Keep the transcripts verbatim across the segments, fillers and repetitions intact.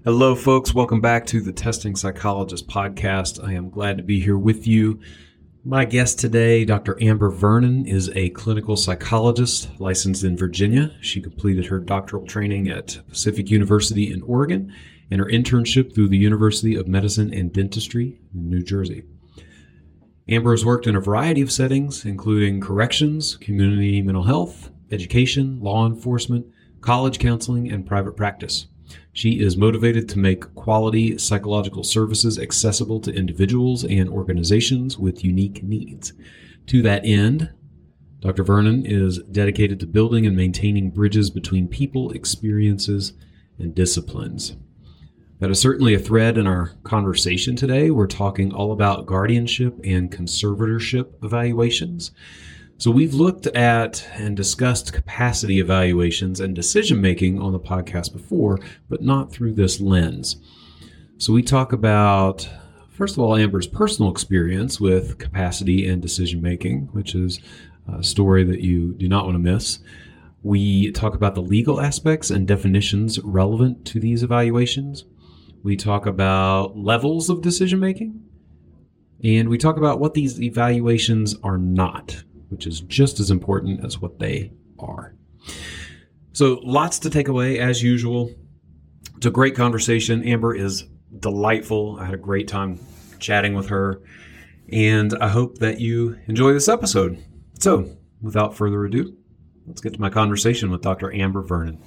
Hello, folks. Welcome back to the Testing Psychologist podcast. I am glad to be here with you. My guest today, Doctor Amber Vernon, is a clinical psychologist licensed in Virginia. She completed her doctoral training at Pacific University in Oregon and her internship through the University of Medicine and Dentistry in New Jersey. Amber has worked in a variety of settings, including corrections, community mental health, education, law enforcement, college counseling, and private practice. She is motivated to make quality psychological services accessible to individuals and organizations with unique needs. To that end, Doctor Vernon is dedicated to building and maintaining bridges between people, experiences, and disciplines. That is certainly a thread in our conversation today. We're talking all about guardianship and conservatorship evaluations. So we've looked at and discussed capacity evaluations and decision-making on the podcast before, but not through this lens. So we talk about, first of all, Amber's personal experience with capacity and decision-making, which is a story that you do not want to miss. We talk about the legal aspects and definitions relevant to these evaluations. We talk about levels of decision-making, and we talk about what these evaluations are not, which is just as important as what they are. So lots to take away as usual. It's a great conversation. Amber is delightful. I had a great time chatting with her, and I hope that you enjoy this episode. So without further ado, let's get to my conversation with Doctor Amber Vernon.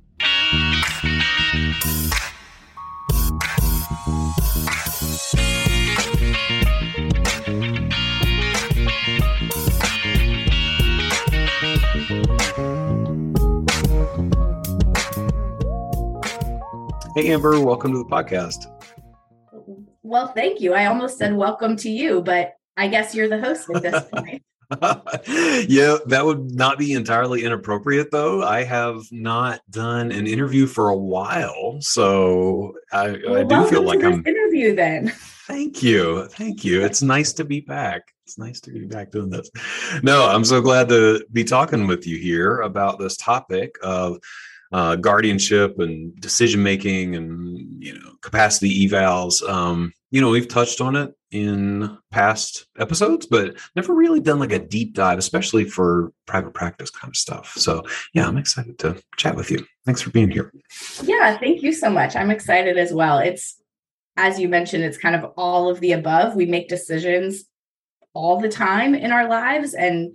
Hey, Amber, welcome to the podcast. Well, thank you. I almost said welcome to you, but I guess you're the host at this point. Yeah, that would not be entirely inappropriate, though. I have not done an interview for a while, so I, well, I do feel like to I'm. This interview, then. Thank you, thank you. It's nice to be back. It's nice to be back doing this. No, I'm so glad to be talking with you here about this topic of uh, guardianship and decision making and you know capacity evals. Um, you know, we've touched on it in past episodes, but never really done like a deep dive, especially for private practice kind of stuff. So yeah, I'm excited to chat with you. Thanks for being here. Yeah, thank you so much. I'm excited as well. It's, as you mentioned, it's kind of all of the above. We make decisions all the time in our lives and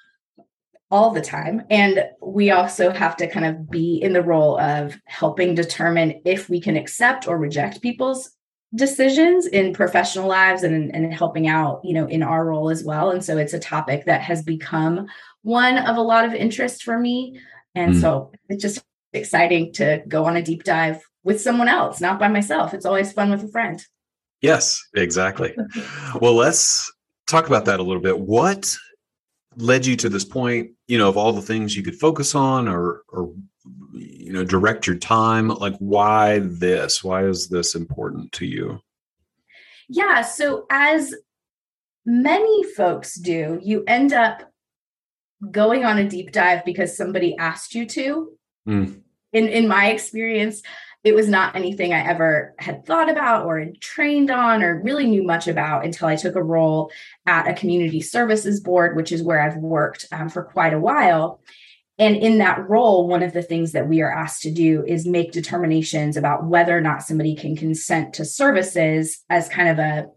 all the time. And we also have to kind of be in the role of helping determine if we can accept or reject people's decisions in professional lives and, and helping out, you know, in our role as well. And so it's a topic that has become one of a lot of interest for me. And mm. so it's just exciting to go on a deep dive with someone else, not by myself. It's always fun with a friend. Yes, exactly. Well, let's talk about that a little bit. What led you to this point, you know, of all the things you could focus on or, or, you know, direct your time? Like, why this? Why is this important to you? Yeah. So as many folks do, you end up going on a deep dive because somebody asked you to. Mm. In, in my experience, it was not anything I ever had thought about or had trained on or really knew much about until I took a role at a community services board, which is where I've worked um, for quite a while. And in that role, one of the things that we are asked to do is make determinations about whether or not somebody can consent to services as kind of a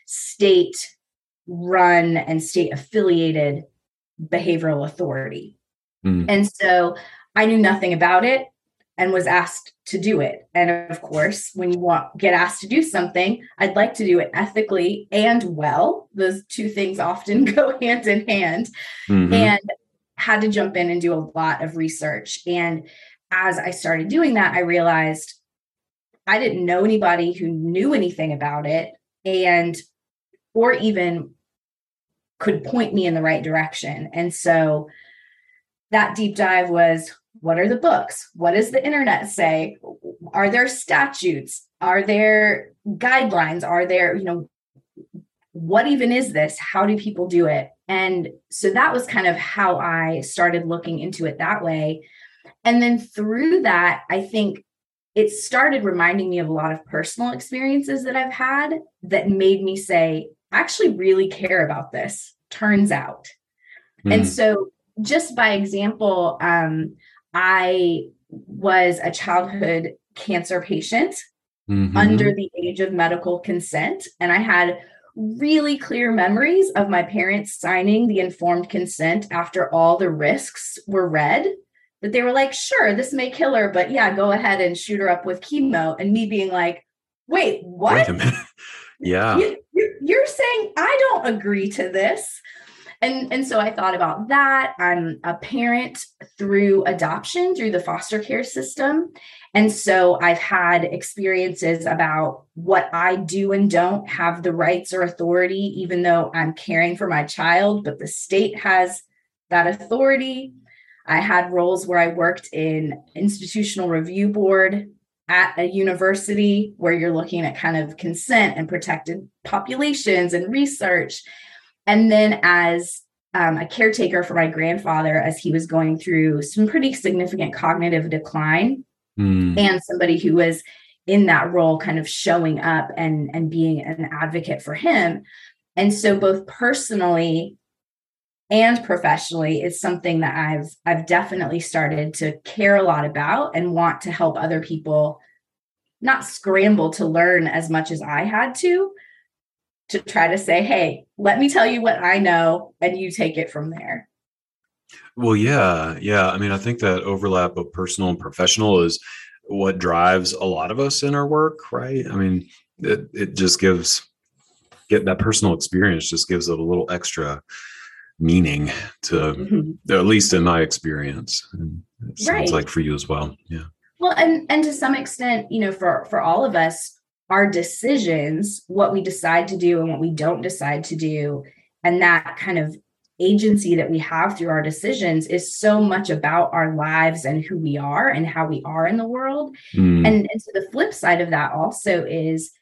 state-run and state-affiliated behavioral authority. Mm. And so I knew nothing about it and was asked to do it. And of course, when you want, get asked to do something, I'd like to do it ethically and well. Those two things often go hand in hand. Mm-hmm. And had to jump in and do a lot of research. And as I started doing that, I realized I didn't know anybody who knew anything about it and or even could point me in the right direction. And so that deep dive was, what are the books? What does the internet say? Are there statutes? Are there guidelines? Are there, you know, what even is this? How do people do it? And so that was kind of how I started looking into it that way. And then through that, I think it started reminding me of a lot of personal experiences that I've had that made me say, I actually really care about this, turns out. Mm. And so just by example, um, I was a childhood cancer patient mm-hmm. under the age of medical consent. And I had really clear memories of my parents signing the informed consent after all the risks were read. That they were like, sure, this may kill her, but yeah, go ahead and shoot her up with chemo. And me being like, wait, what? Wait a minute. Yeah. You, you, you're saying I don't agree to this. And, and so I thought about that. I'm a parent through adoption, through the foster care system. And so I've had experiences about what I do and don't have the rights or authority, even though I'm caring for my child, but the state has that authority. I had roles where I worked in institutional review board at a university where you're looking at kind of consent and protected populations and research. And then as um, a caretaker for my grandfather, as he was going through some pretty significant cognitive decline, mm. and somebody who was in that role kind of showing up and, and being an advocate for him. And so both personally and professionally, it's something that I've I've definitely started to care a lot about and want to help other people not scramble to learn as much as I had to, to try to say, hey, let me tell you what I know and you take it from there. Well, yeah, yeah. I mean, I think that overlap of personal and professional is what drives a lot of us in our work, right? I mean, it, it just gives, get that personal experience just gives it a little extra meaning to, mm-hmm. at least in my experience. And it sounds right. like for you as well. Yeah. Well, and, and to some extent, you know, for, for all of us, our decisions, what we decide to do and what we don't decide to do, and that kind of agency that we have through our decisions is so much about our lives and who we are and how we are in the world. Mm. And, and so the flip side of that also is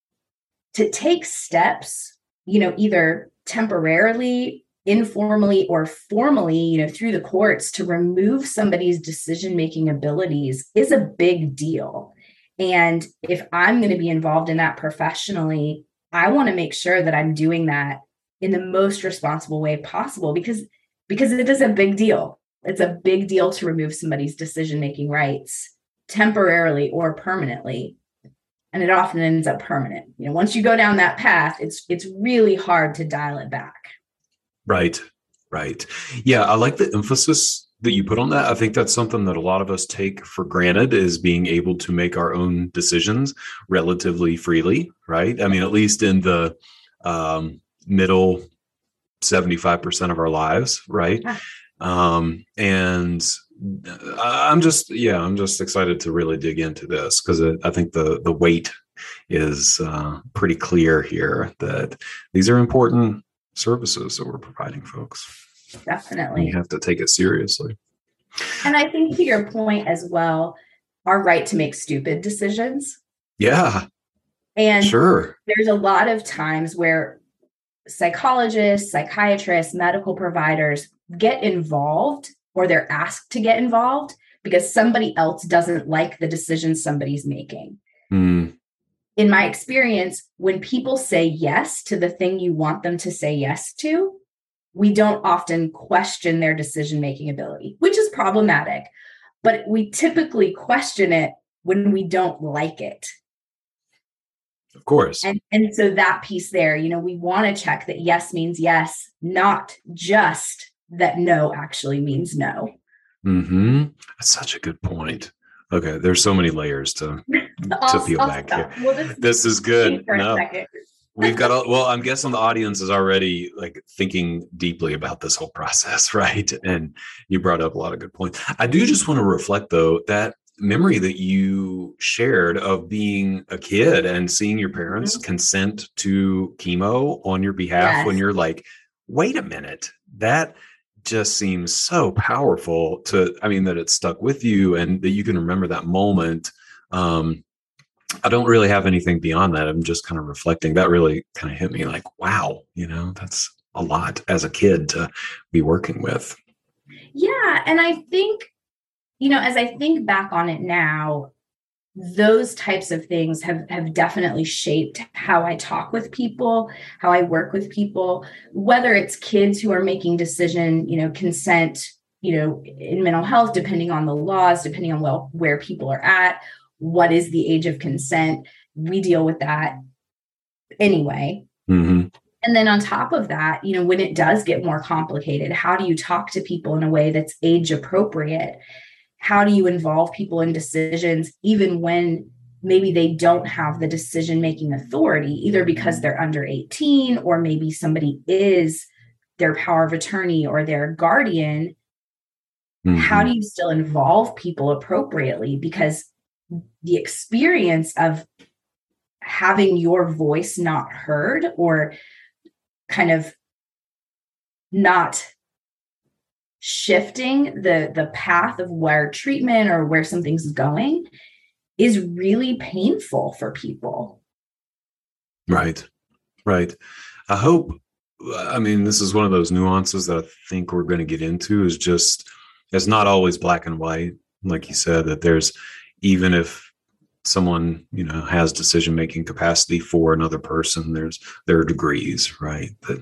to take steps, you know, either temporarily, informally or formally, you know, through the courts to remove somebody's decision-making abilities is a big deal. And if I'm going to be involved in that professionally, I want to make sure that I'm doing that in the most responsible way possible, because, because it is a big deal. It's a big deal to remove somebody's decision-making rights temporarily or permanently. And it often ends up permanent. You know, once you go down that path, it's, it's really hard to dial it back. Right. Right. Yeah. I like the emphasis that you put on that. I think that's something that a lot of us take for granted, is being able to make our own decisions relatively freely. Right. I mean, at least in the um, middle seventy-five percent of our lives. Right. Yeah. Um, and I'm just, yeah, I'm just excited to really dig into this, because I think the, the weight is uh, pretty clear here that these are important services that we're providing folks. Definitely. And you have to take it seriously. And I think to your point as well, our right to make stupid decisions. Yeah. And sure. There's a lot of times where psychologists, psychiatrists, medical providers get involved, or they're asked to get involved because somebody else doesn't like the decision somebody's making. Mm. In my experience, when people say yes to the thing you want them to say yes to, we don't often question their decision-making ability, which is problematic, but we typically question it when we don't like it. Of course. And, and so that piece there, you know, we want to check that yes means yes, not just that no actually means no. Mm-hmm. That's such a good point. Okay, there's so many layers to to peel back here. Well, this, this is good. No, we've got. A, well, I'm guessing the audience is already like thinking deeply about this whole process, right? And you brought up a lot of good points. I do just want to reflect, though, that memory that you shared of being a kid and seeing your parents mm-hmm. consent to chemo on your behalf, yes. when you're like, wait a minute, that just seems so powerful to, I mean, that it stuck with you and that you can remember that moment. Um, I don't really have anything beyond that. I'm just kind of reflecting. That really kind of hit me like, wow, you know, that's a lot as a kid to be working with. Yeah. And I think, you know, as I think back on it now, those types of things have, have definitely shaped how I talk with people, how I work with people, whether it's kids who are making decision, you know, consent, you know, in mental health, depending on the laws, depending on well, where people are at, what is the age of consent. We deal with that anyway. Mm-hmm. And then on top of that, you know, when it does get more complicated, how do you talk to people in a way that's age appropriate? How do you involve people in decisions, even when maybe they don't have the decision-making authority, either because they're under eighteen, or maybe somebody is their power of attorney or their guardian? Mm-hmm. How do you still involve people appropriately? Because the experience of having your voice not heard, or kind of not shifting the, the path of where treatment or where something's going, is really painful for people. Right. Right. I hope, I mean, this is one of those nuances that I think we're going to get into, is just, it's not always black and white. Like you said, that there's, even if someone, you know, has decision-making capacity for another person, there's, there are degrees, right? That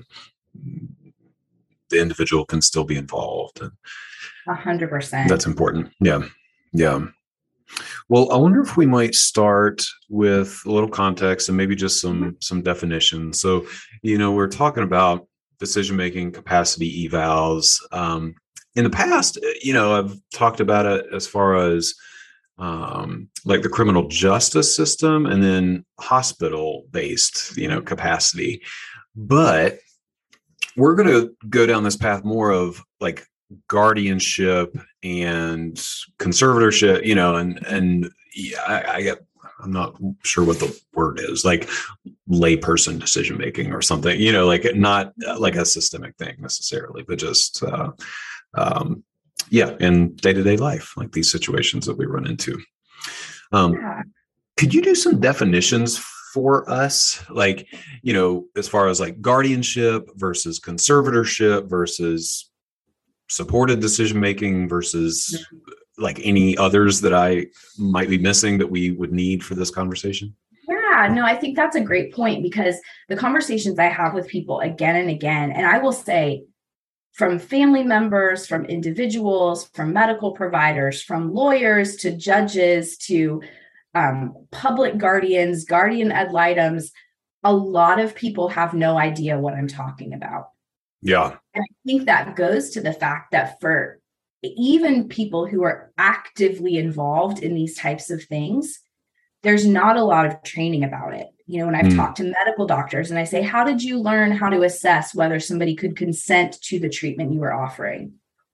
the individual can still be involved. A hundred percent. That's important. Yeah. Yeah. Well, I wonder if we might start with a little context and maybe just some, mm-hmm. some definitions. So, you know, we're talking about decision-making capacity evals. Um, in the past, you know, I've talked about it as far as um, like the criminal justice system, and then hospital-based, you know, capacity. But we're going to go down this path more of like guardianship and conservatorship, you know, and, and yeah, I, I get, I'm not sure what the word is, like layperson decision-making or something, you know, like not like a systemic thing necessarily, but just, uh, um, yeah, in day-to-day life, like these situations that we run into. Um, yeah. Could you do some definitions for us? Like, you know, as far as like guardianship versus conservatorship versus supported decision-making versus like any others that I might be missing that we would need for this conversation? Yeah, no, I think that's a great point, because the conversations I have with people again and again, and I will say, from family members, from individuals, from medical providers, from lawyers to judges to um, public guardians, guardian ad litems, a lot of people have no idea what I'm talking about. Yeah. And I think that goes to the fact that for even people who are actively involved in these types of things, there's not a lot of training about it. You know, when I've mm. talked to medical doctors and I say, how did you learn how to assess whether somebody could consent to the treatment you were offering?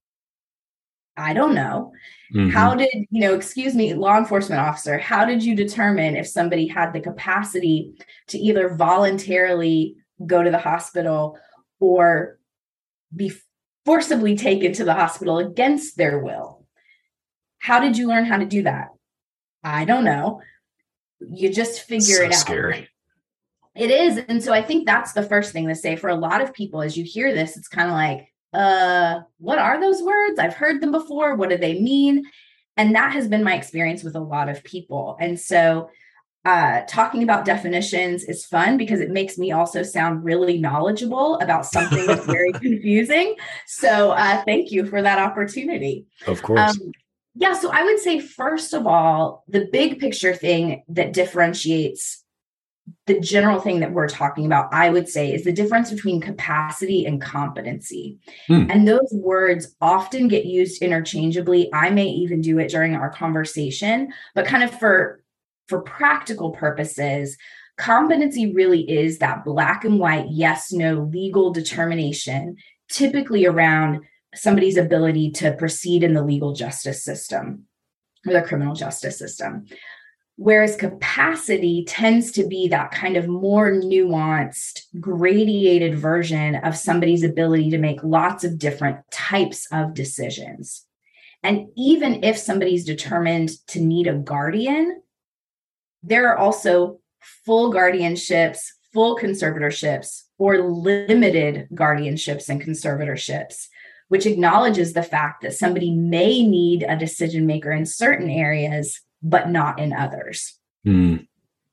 I don't know. Mm-hmm. How did, you know, excuse me, law enforcement officer, how did you determine if somebody had the capacity to either voluntarily go to the hospital or be forcibly taken to the hospital against their will? How did you learn how to do that? I don't know. You just figure so it out. Scary. It is. And so I think that's the first thing to say for a lot of people. As you hear this, it's kind of like, uh, what are those words? I've heard them before. What do they mean? And that has been my experience with a lot of people. And so uh, talking about definitions is fun because it makes me also sound really knowledgeable about something that's very confusing. So uh, thank you for that opportunity. Of course. Um, Yeah, so I would say, first of all, the big picture thing that differentiates the general thing that we're talking about, I would say, is the difference between capacity and competency. Hmm. And those words often get used interchangeably. I may even do it during our conversation, but kind of for, for practical purposes, competency really is that black and white, yes, no legal determination, typically around somebody's ability to proceed in the legal justice system or the criminal justice system. Whereas capacity tends to be that kind of more nuanced, gradated version of somebody's ability to make lots of different types of decisions. And even if somebody's determined to need a guardian, there are also full guardianships, full conservatorships, or limited guardianships and conservatorships, which acknowledges the fact that somebody may need a decision maker in certain areas, but not in others. Mm.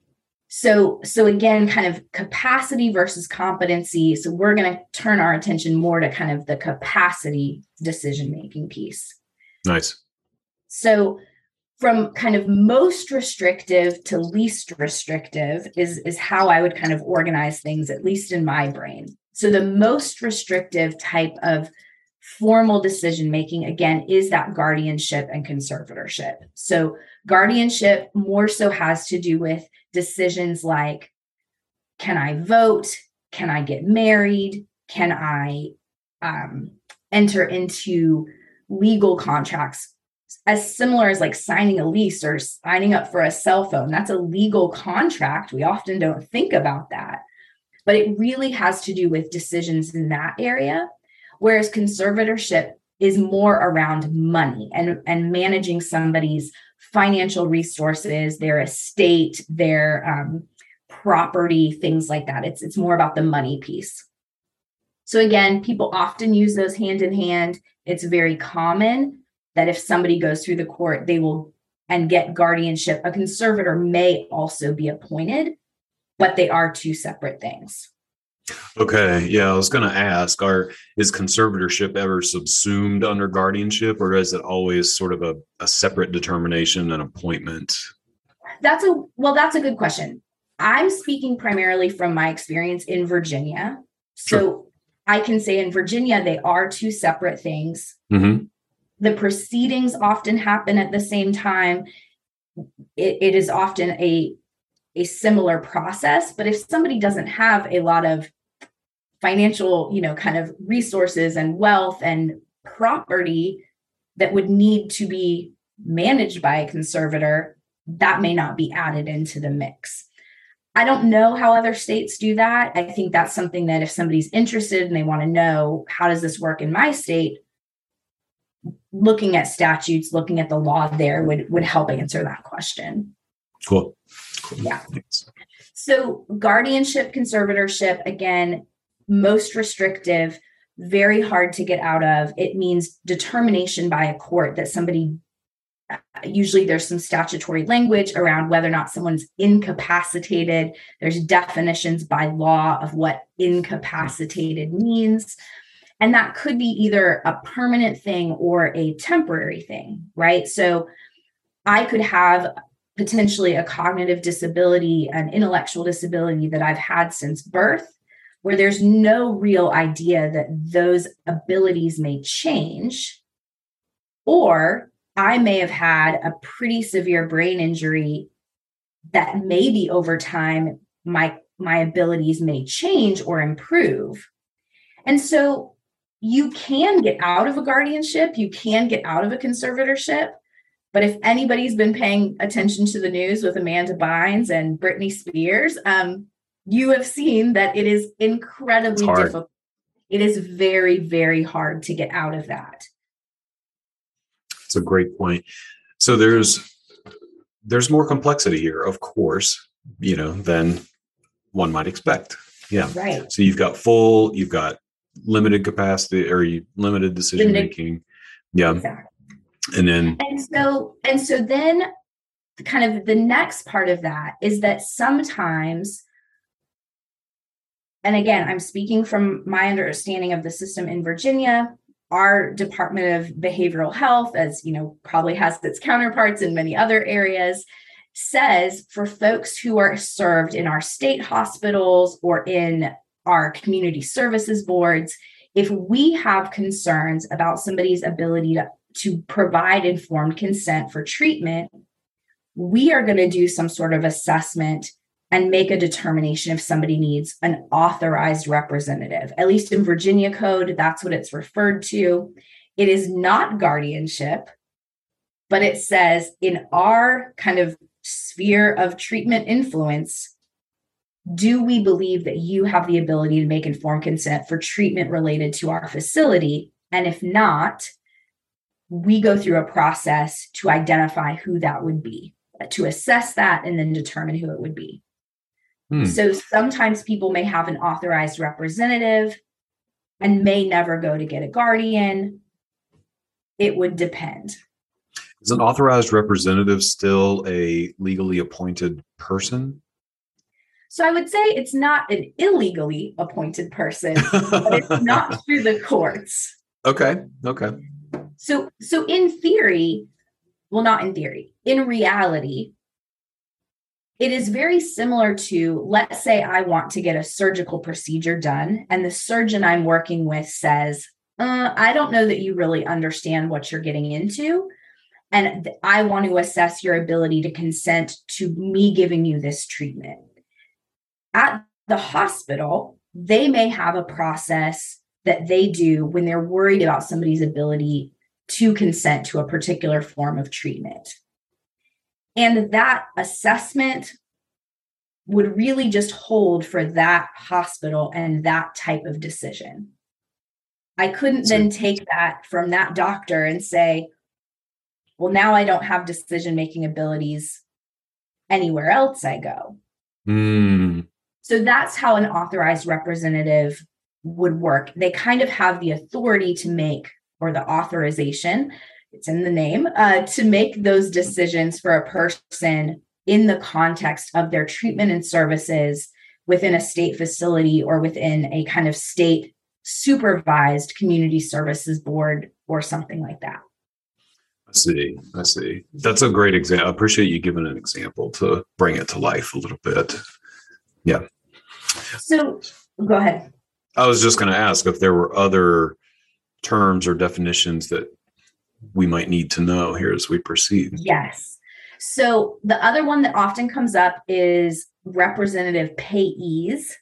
So, so again, kind of capacity versus competency. So we're going to turn our attention more to kind of the capacity decision-making piece. Nice. So from kind of most restrictive to least restrictive is, is how I would kind of organize things, at least in my brain. So the most restrictive type of formal decision-making, again, is that guardianship and conservatorship. So guardianship more so has to do with decisions like, can I vote? Can I get married? Can I um, enter into legal contracts? As similar as like signing a lease or signing up for a cell phone. That's a legal contract. We often don't think about that, but it really has to do with decisions in that area. Whereas conservatorship is more around money and, and managing somebody's financial resources, their estate, their um, property, things like that. It's, it's more about the money piece. So again, people often use those hand in hand. It's very common that if somebody goes through the court, they will and get guardianship. A conservator may also be appointed, but they are two separate things. Okay. Yeah. I was going to ask, are, is conservatorship ever subsumed under guardianship, or is it always sort of a, a separate determination and appointment? That's a, well, that's a good question. I'm speaking primarily from my experience in Virginia. So sure. I can say in Virginia, they are two separate things. Mm-hmm. The proceedings often happen at the same time. It, it is often a, a similar process, but if somebody doesn't have a lot of financial, you know, kind of resources and wealth and property that would need to be managed by a conservator, that may not be added into the mix. I don't know how other states do that. I think that's something that if somebody's interested and they want to know, how does this work in my state? Looking at statutes, looking at the law there would, would help answer that question. Cool. cool. Yeah. Thanks. So guardianship, conservatorship, again, most restrictive, very hard to get out of. It means determination by a court that somebody, usually there's some statutory language around whether or not someone's incapacitated. There's definitions by law of what incapacitated means. And that could be either a permanent thing or a temporary thing, right? So I could have potentially a cognitive disability, an intellectual disability that I've had since birth, where there's no real idea that those abilities may change. Or I may have had a pretty severe brain injury that maybe over time, my, my abilities may change or improve. And so you can get out of a guardianship, you can get out of a conservatorship, but if anybody's been paying attention to the news with Amanda Bynes and Britney Spears, um, you have seen that it is incredibly difficult. It is very, very hard to get out of that. That's a great point. So there's there's more complexity here, of course, you know, than one might expect. Yeah. Right. So you've got full, you've got limited capacity or you limited decision making. Yeah. Exactly. And then and so and so then kind of the next part of that is that sometimes, and again, I'm speaking from my understanding of the system in Virginia, our Department of Behavioral Health, as you know, probably has its counterparts in many other areas, says for folks who are served in our state hospitals or in our community services boards, if we have concerns about somebody's ability to, to provide informed consent for treatment, we are going to do some sort of assessment and make a determination if somebody needs an authorized representative. At least in Virginia code, that's what it's referred to. It is not guardianship, but it says in our kind of sphere of treatment influence, do we believe that you have the ability to make informed consent for treatment related to our facility? And if not, we go through a process to identify who that would be, to assess that and then determine who it would be. Hmm. So sometimes people may have an authorized representative and may never go to get a guardian. It would depend. Is an authorized representative still a legally appointed person? So I would say it's not an illegally appointed person, but it's not through the courts. Okay. Okay. So, so in theory, well, not in theory, in reality, it is very similar to, let's say I want to get a surgical procedure done, and the surgeon I'm working with says, uh, I don't know that you really understand what you're getting into, and I want to assess your ability to consent to me giving you this treatment. At the hospital, they may have a process that they do when they're worried about somebody's ability to consent to a particular form of treatment. And that assessment would really just hold for that hospital and that type of decision. I couldn't then take that from that doctor and say, well, now I don't have decision-making abilities anywhere else I go. Mm. So that's how an authorized representative would work. They kind of have the authority to make, or the authorization, it's in the name, uh, to make those decisions for a person in the context of their treatment and services within a state facility or within a kind of state supervised community services board or something like that. I see. I see. That's a great example. I appreciate you giving an example to bring it to life a little bit. Yeah. So go ahead. I was just going to ask if there were other terms or definitions that we might need to know here as we proceed. Yes. So the other one that often comes up is representative payees.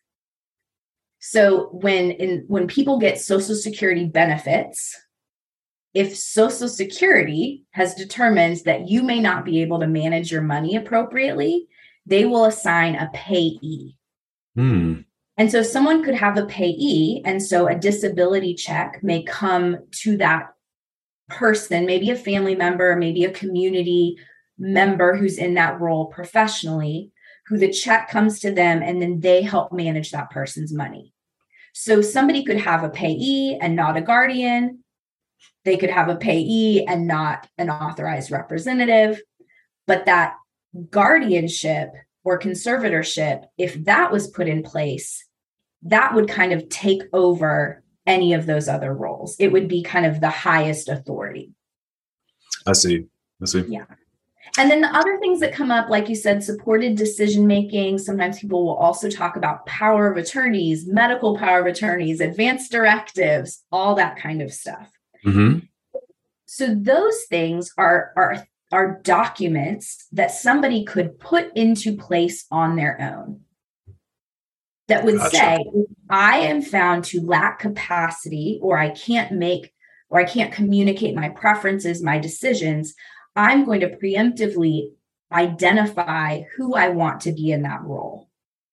So when in when people get Social Security benefits, if Social Security has determined that you may not be able to manage your money appropriately, they will assign a payee. Hmm. And so someone could have a payee, and so a disability check may come to that person, maybe a family member, maybe a community member who's in that role professionally, who the check comes to them, and then they help manage that person's money. So somebody could have a payee and not a guardian. They could have a payee and not an authorized representative. But that guardianship or conservatorship, if that was put in place, that would kind of take over any of those other roles. It would be kind of the highest authority. I see. I see. Yeah. And then the other things that come up, like you said, supported decision-making. Sometimes people will also talk about power of attorneys, medical power of attorneys, advanced directives, all that kind of stuff. Mm-hmm. So those things are, are, are documents that somebody could put into place on their own that would Gotcha. say, if I am found to lack capacity, or I can't make, or I can't communicate my preferences, my decisions, I'm going to preemptively identify who I want to be in that role.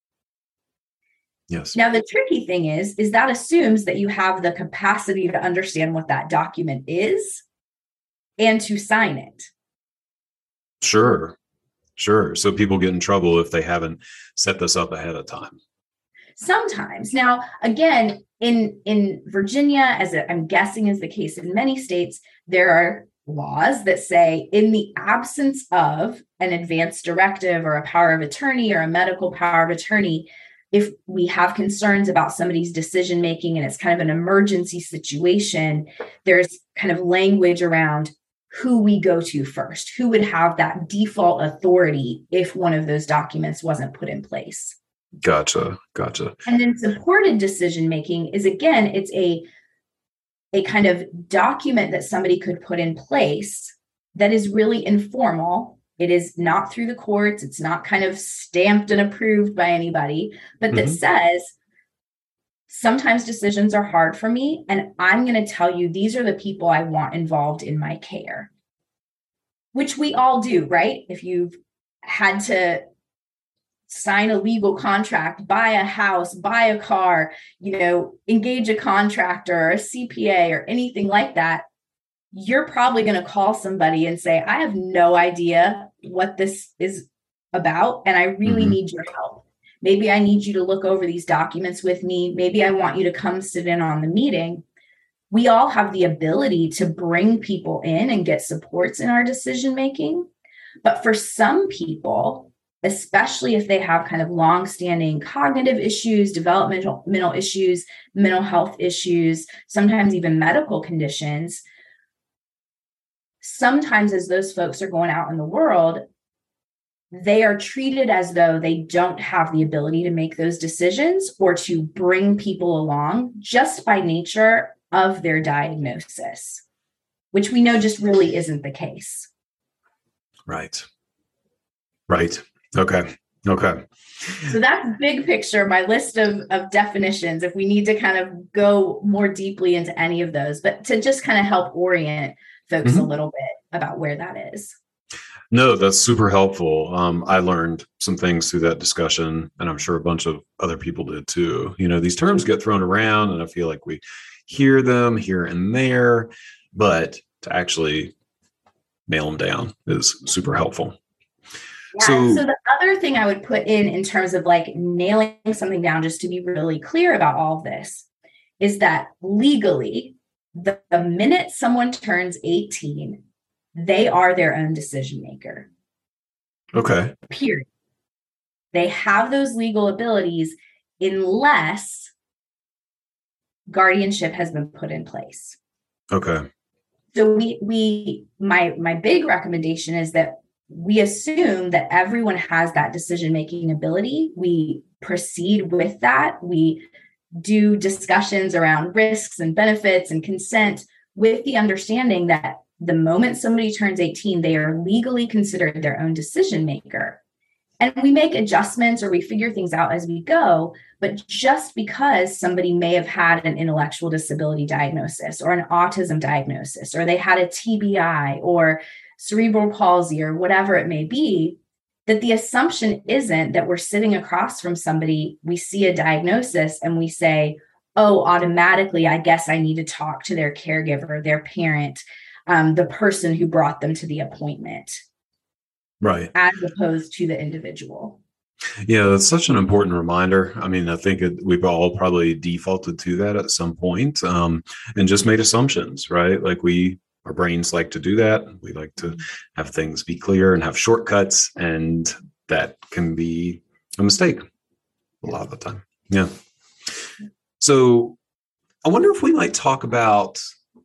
Yes. Now, the tricky thing is, is that assumes that you have the capacity to understand what that document is and to sign it. Sure. Sure. So people get in trouble if they haven't set this up ahead of time. Sometimes. Now, again, in, in Virginia, as I'm guessing is the case in many states, there are laws that say in the absence of an advanced directive or a power of attorney or a medical power of attorney, if we have concerns about somebody's decision making and it's kind of an emergency situation, there's kind of language around who we go to first, who would have that default authority if one of those documents wasn't put in place. Gotcha. Gotcha. And then supported decision making is, again, it's a a kind of document that somebody could put in place that is really informal. It is not through the courts. It's not kind of stamped and approved by anybody, but that mm-hmm. says, sometimes decisions are hard for me, and I'm going to tell you, these are the people I want involved in my care, which we all do, right? If you've had to sign a legal contract, buy a house, buy a car, you know, engage a contractor or a C P A or anything like that, you're probably going to call somebody and say, I have no idea what this is about, and I really mm-hmm. need your help. Maybe I need you to look over these documents with me. Maybe I want you to come sit in on the meeting. we all have the ability to bring people in and get supports in our decision making. But for some people, especially if they have kind of long-standing cognitive issues, developmental mental issues, mental health issues, sometimes even medical conditions, sometimes as those folks are going out in the world, they are treated as though they don't have the ability to make those decisions or to bring people along just by nature of their diagnosis, which we know just really isn't the case. Right. Right. Okay. Okay. So that's big picture, my list of, of definitions, if we need to kind of go more deeply into any of those, but to just kind of help orient folks mm-hmm. a little bit about where that is. No, that's super helpful. Um, I learned some things through that discussion, and I'm sure a bunch of other people did too. You know, these terms get thrown around, and I feel like we hear them here and there, but to actually nail them down is super helpful. Yeah, so, so the other thing I would put in in terms of like nailing something down, just to be really clear about all of this, is that legally, the, the minute someone turns eighteen, they are their own decision maker. Okay. Period. They have those legal abilities unless guardianship has been put in place. Okay. So we we my my big recommendation is that we assume that everyone has that decision-making ability. We proceed with that. We do discussions around risks and benefits and consent with the understanding that the moment somebody turns eighteen, they are legally considered their own decision maker. And we make adjustments or we figure things out as we go. But just because somebody may have had an intellectual disability diagnosis or an autism diagnosis, or they had a T B I or cerebral palsy or whatever it may be, that the assumption isn't that we're sitting across from somebody, we see a diagnosis and we say, oh, automatically, I guess I need to talk to their caregiver, their parent, um, the person who brought them to the appointment. Right. As opposed to the individual. Yeah, that's such an important reminder. I mean, I think it, we've all probably defaulted to that at some point, um, and just made assumptions, right? Like we, our brains like to do that. We like to have things be clear and have shortcuts, and that can be a mistake a lot of the time. Yeah. So I wonder if we might talk about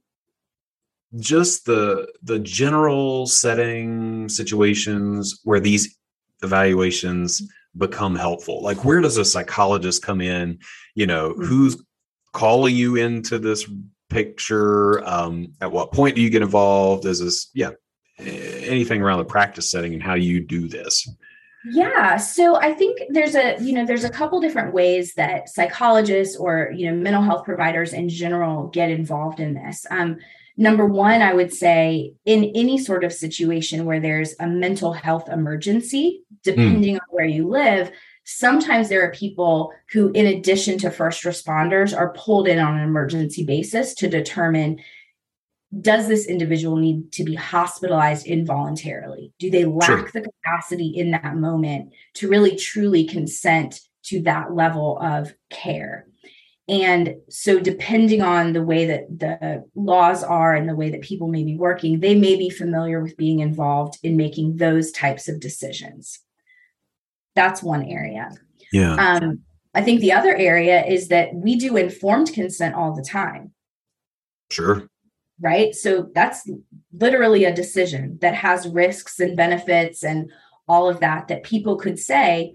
just the the general setting situations where these evaluations become helpful. Like, where does a psychologist come in? You know, mm-hmm. who's calling you into this picture? Um, at what point do you get involved? Is this, yeah, anything around the practice setting and how you do this? Yeah. So I think there's a, you know, there's a couple different ways that psychologists or, you know, mental health providers in general get involved in this. Um, Number one, I would say in any sort of situation where there's a mental health emergency, depending mm. on where you live, sometimes there are people who, in addition to first responders, are pulled in on an emergency basis to determine, does this individual need to be hospitalized involuntarily? Do they lack sure. the capacity in that moment to really truly consent to that level of care? And so depending on the way that the laws are and the way that people may be working, they may be familiar with being involved in making those types of decisions. That's one area. Yeah. Um, I think the other area is that we do informed consent all the time. Sure. Right? So that's literally a decision that has risks and benefits and all of that, that people could say,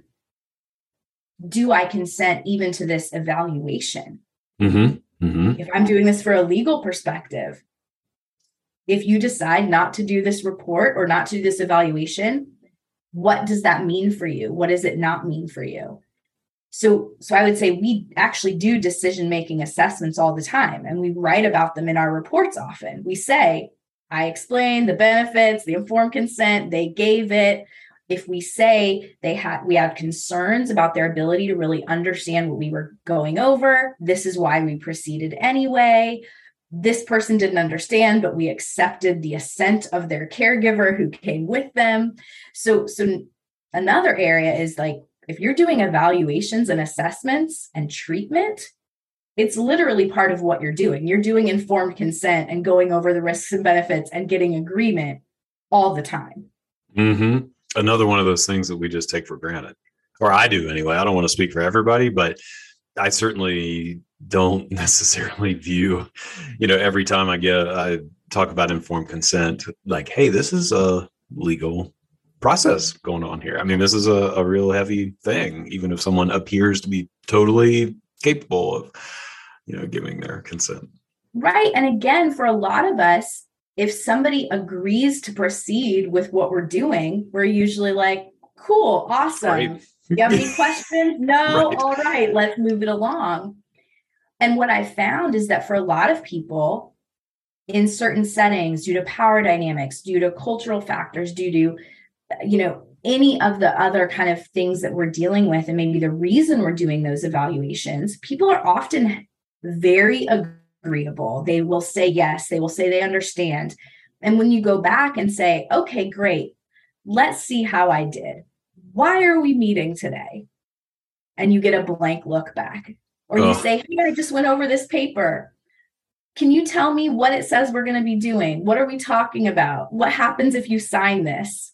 do I consent even to this evaluation? Mm-hmm. Mm-hmm. If I'm doing this for a legal perspective, if you decide not to do this report or not to do this evaluation, what does that mean for you? What does it not mean for you? So, so I would say we actually do decision-making assessments all the time, and we write about them in our reports often. We say, I explained the benefits, the informed consent, they gave it. If we say they had, we have concerns about their ability to really understand what we were going over, this is why we proceeded anyway. This person didn't understand, but we accepted the assent of their caregiver who came with them. So, so another area is like, if you're doing evaluations and assessments and treatment, it's literally part of what you're doing. You're doing informed consent and going over the risks and benefits and getting agreement all the time. Mm-hmm. Another one of those things that we just take for granted, or I do anyway. I don't want to speak for everybody, but I certainly don't necessarily view, you know, every time I get, I talk about informed consent, like, hey, this is a legal process going on here. I mean, this is a, a real heavy thing, even if someone appears to be totally capable of, you know, giving their consent. Right. And again, for a lot of us, if somebody agrees to proceed with what we're doing, we're usually like, cool, awesome. Right. You have any questions? No. Right. All right, let's move it along. And what I found is that for a lot of people in certain settings, due to power dynamics, due to cultural factors, due to, you know, any of the other kind of things that we're dealing with, and maybe the reason we're doing those evaluations, people are often very agreeable. They will say yes. They will say they understand. And when you go back and say, okay, great, let's see how I did. Why are we meeting today? And you get a blank look back. Or you oh. say, hey, I just went over this paper. Can you tell me what it says we're going to be doing? What are we talking about? What happens if you sign this?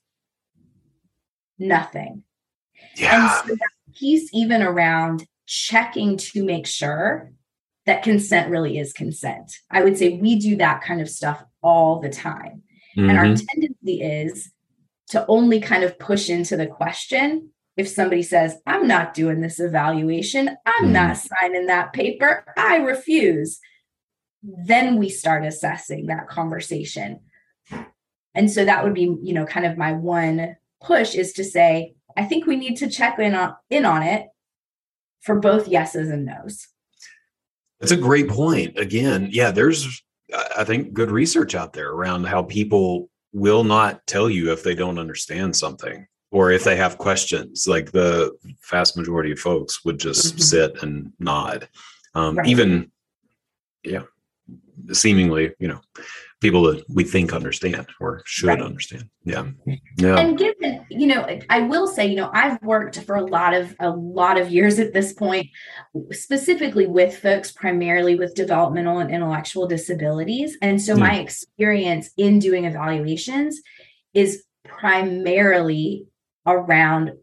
Nothing. Yeah. And so that piece even around checking to make sure that consent really is consent. I would say we do that kind of stuff all the time. Mm-hmm. And our tendency is to only kind of push into the question. If somebody says, I'm not doing this evaluation, I'm mm-hmm. not signing that paper, I refuse, then we start assessing that conversation. And so that would be, you know, kind of my one push is to say, I think we need to check in on, in on it for both yeses and nos. That's a great point. Again, yeah, there's, I think, good research out there around how people will not tell you if they don't understand something or if they have questions. Like the vast majority of folks would just mm-hmm. sit and nod. Um, right. Even, yeah, seemingly, you know, people that we think understand or should right. understand. Yeah. Yeah. And given, you know, I will say, you know, I've worked for a lot of, a lot of years at this point, specifically with folks, primarily with developmental and intellectual disabilities. And so yeah. my experience in doing evaluations is primarily around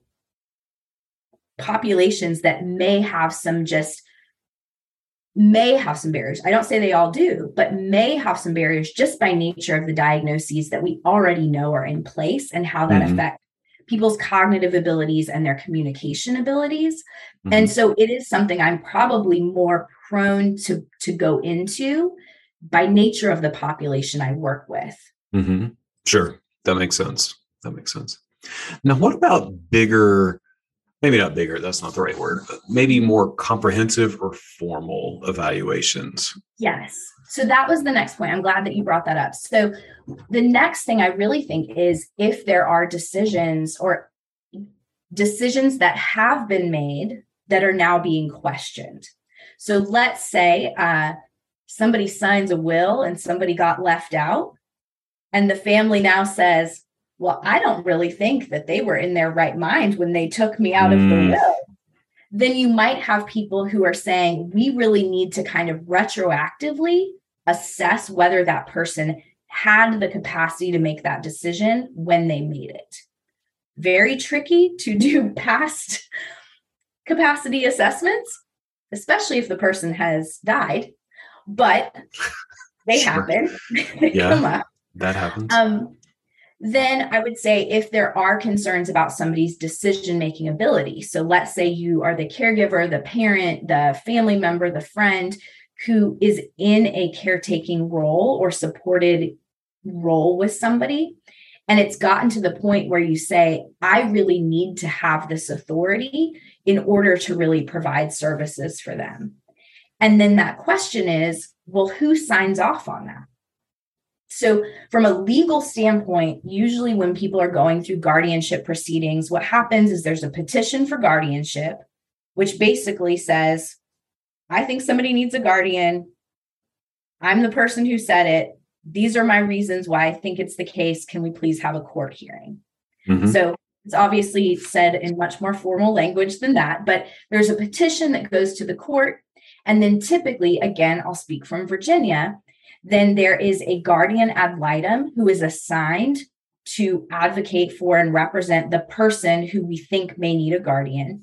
populations that may have some just may have some barriers. I don't say they all do, but may have some barriers just by nature of the diagnoses that we already know are in place and how that mm-hmm. affects people's cognitive abilities and their communication abilities. Mm-hmm. And so it is something I'm probably more prone to, to go into by nature of the population I work with. Mm-hmm. Sure. That makes sense. That makes sense. Now, what about bigger, maybe not bigger, that's not the right word, but maybe more comprehensive or formal evaluations? Yes. So that was the next point. I'm glad that you brought that up. So the next thing I really think is if there are decisions or decisions that have been made that are now being questioned. So let's say uh, somebody signs a will and somebody got left out, and the family now says, well, I don't really think that they were in their right mind when they took me out mm. of the will. Then you might have people who are saying, we really need to kind of retroactively assess whether that person had the capacity to make that decision when they made it. Very tricky to do past capacity assessments, especially if the person has died, but they sure. happen. They yeah, come up. That happens. Um, Then I would say if there are concerns about somebody's decision-making ability. So let's say you are the caregiver, the parent, the family member, the friend who is in a caretaking role or supported role with somebody. And it's gotten to the point where you say, I really need to have this authority in order to really provide services for them. And then that question is, well, who signs off on that? So from a legal standpoint, usually when people are going through guardianship proceedings, what happens is there's a petition for guardianship, which basically says, I think somebody needs a guardian. I'm the person who said it. These are my reasons why I think it's the case. Can we please have a court hearing? Mm-hmm. So it's obviously said in much more formal language than that, but there's a petition that goes to the court. And then typically, again, I'll speak from Virginia, then there is a guardian ad litem who is assigned to advocate for and represent the person who we think may need a guardian.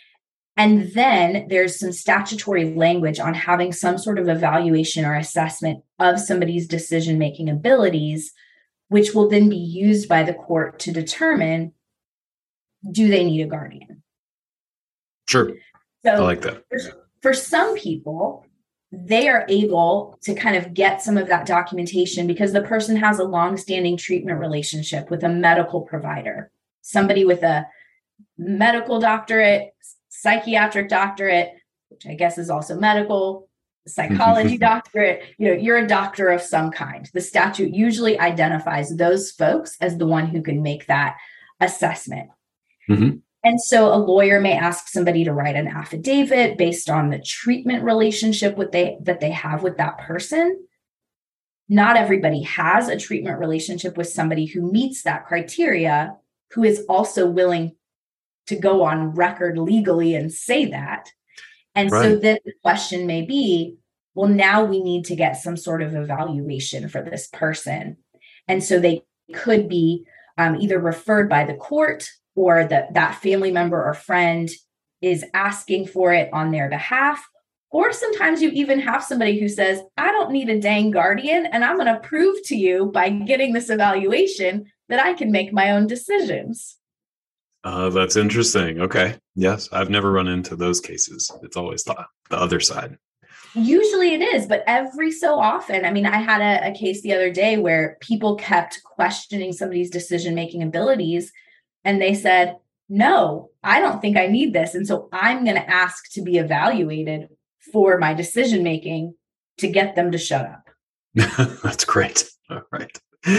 And then there's some statutory language on having some sort of evaluation or assessment of somebody's decision-making abilities, which will then be used by the court to determine, do they need a guardian? Sure. So I like that. For, for some people, they are able to kind of get some of that documentation because the person has a long-standing treatment relationship with a medical provider, somebody with a medical doctorate, psychiatric doctorate, which I guess is also medical, psychology doctorate. You know, you're a doctor of some kind. The statute usually identifies those folks as the one who can make that assessment. Mm-hmm. And so a lawyer may ask somebody to write an affidavit based on the treatment relationship with they, that they have with that person. Not everybody has a treatment relationship with somebody who meets that criteria, who is also willing to go on record legally and say that. And right. So then the question may be, well, now we need to get some sort of evaluation for this person. And so they could be um, either referred by the court, or that that family member or friend is asking for it on their behalf. Or sometimes you even have somebody who says, I don't need a dang guardian, and I'm going to prove to you by getting this evaluation that I can make my own decisions. Uh, that's interesting. Okay. Yes. I've never run into those cases. It's always the, the other side. Usually it is, but every so often, I mean, I had a, a case the other day where people kept questioning somebody's decision-making abilities. And they said, no, I don't think I need this. And so I'm going to ask to be evaluated for my decision-making to get them to shut up. That's great. All right.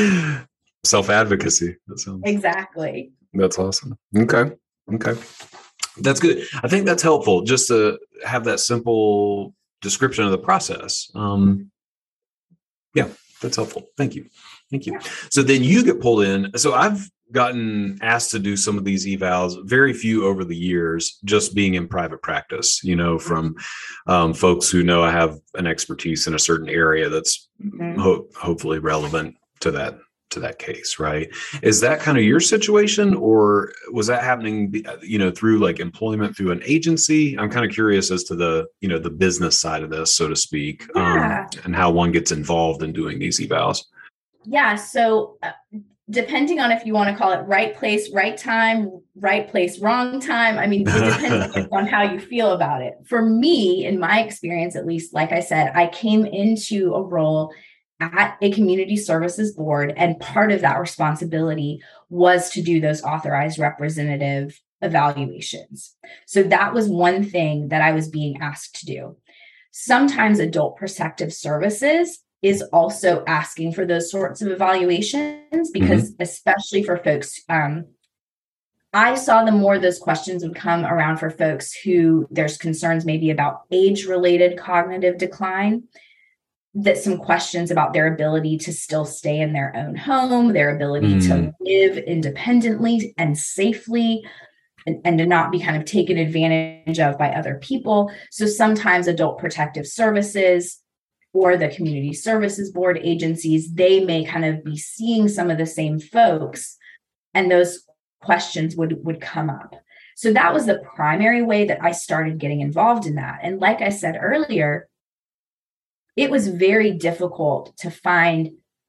Self-advocacy. That sounds exactly. That's awesome. Okay. Okay. That's good. I think that's helpful just to have that simple description of the process. Um, yeah, that's helpful. Thank you. Thank you. So then you get pulled in. So I've gotten asked to do some of these evals, very few over the years, just being in private practice, you know, from um, folks who know I have an expertise in a certain area that's mm-hmm. ho- hopefully relevant to that, to that case, right? Is that kind of your situation, or was that happening, you know, through like employment through an agency? I'm kind of curious as to the, you know, the business side of this, so to speak, yeah. um, and how one gets involved in doing these evals. Yeah. So uh, depending on if you want to call it right place, right time, right place, wrong time. I mean, it depends on how you feel about it. For me, in my experience, at least, like I said, I came into a role at a community services board, and part of that responsibility was to do those authorized representative evaluations. So that was one thing that I was being asked to do. Sometimes Adult Protective Services is also asking for those sorts of evaluations because mm-hmm. especially for folks, um, I saw the more those questions would come around for folks who there's concerns maybe about age-related cognitive decline, that some questions about their ability to still stay in their own home, their ability mm. to live independently and safely, and, and to not be kind of taken advantage of by other people. So sometimes Adult Protective Services or the community services board agencies, they may kind of be seeing some of the same folks, and those questions would, would come up. So that was the primary way that I started getting involved in that. And like I said earlier, it was very difficult to find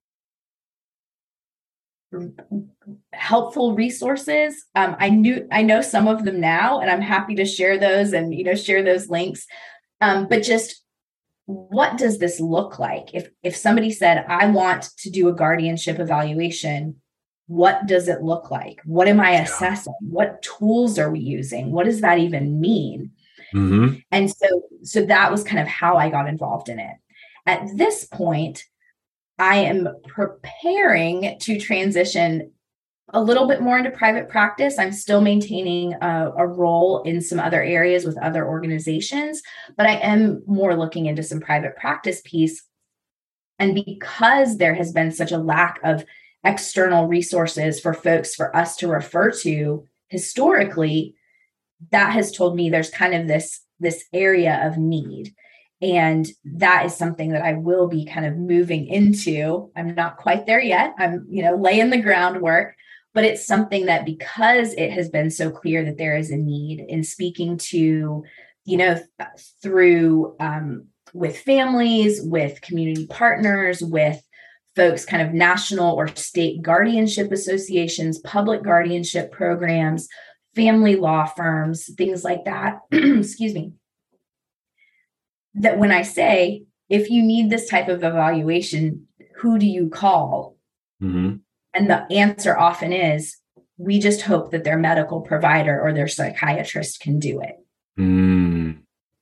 helpful resources. Um, I knew, I know some of them now, and I'm happy to share those and, you know, share those links. Um, but just what does this look like? If, if somebody said, I want to do a guardianship evaluation, what does it look like? What am I assessing? What tools are we using? What does that even mean? Mm-hmm. And so, so that was kind of how I got involved in it. At this point, I am preparing to transition a little bit more into private practice. I'm still maintaining a, a role in some other areas with other organizations, but I am more looking into some private practice piece. And because there has been such a lack of external resources for folks for us to refer to historically, that has told me there's kind of this, this area of need. And that is something that I will be kind of moving into. I'm not quite there yet. I'm, you know, laying the groundwork, but it's something that, because it has been so clear that there is a need in speaking to, you know, th- through um, with families, with community partners, with folks, kind of national or state guardianship associations, public guardianship programs, family law firms, things like that. Excuse me. That when I say, if you need this type of evaluation, who do you call? Mm-hmm. And the answer often is, we just hope that their medical provider or their psychiatrist can do it. Mm.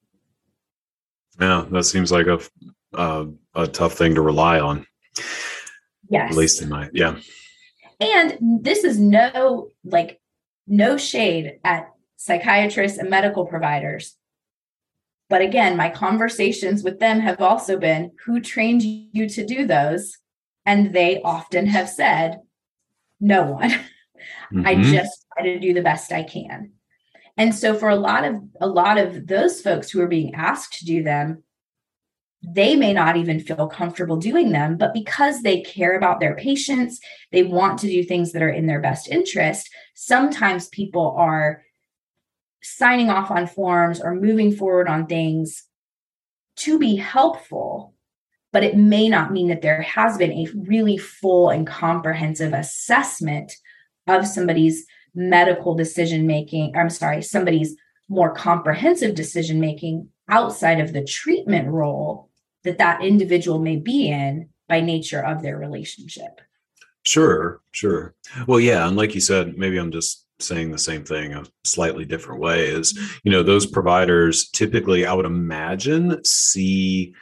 Yeah, that seems like a, uh, a tough thing to rely on. Yes. At least in my, yeah. And this is no, like, no shade at psychiatrists and medical providers. But again, my conversations with them have also been, who trained you to do those? And they often have said, no one. Mm-hmm. I just try to do the best I can. And so for a lot of a lot of those folks who are being asked to do them, they may not even feel comfortable doing them, but because they care about their patients, they want to do things that are in their best interest. Sometimes people are signing off on forms or moving forward on things to be helpful, but it may not mean that there has been a really full and comprehensive assessment of somebody's medical decision-making. I'm sorry, somebody's more comprehensive decision-making outside of the treatment role that that individual may be in by nature of their relationship. Sure, sure. Well, yeah. And like you said, maybe I'm just saying the same thing a slightly different way, is, you know, those providers typically, I would imagine, see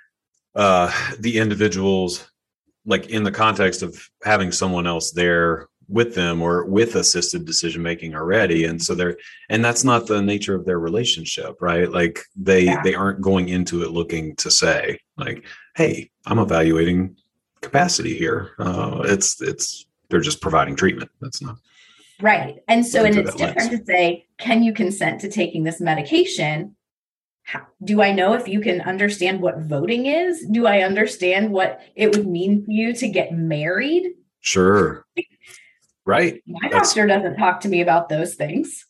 uh, the individuals like in the context of having someone else there with them or with assisted decision making already. And so they're, and that's not the nature of their relationship, right? Like they, yeah. they aren't going into it looking to say like, hey, I'm evaluating capacity here. Uh, it's, it's, they're just providing treatment. That's not. Right. And so, and it's different to say, can you consent to taking this medication? How, do I know if you can understand what voting is? Do I understand what it would mean for you to get married? Sure. Right. My That's... doctor doesn't talk to me about those things.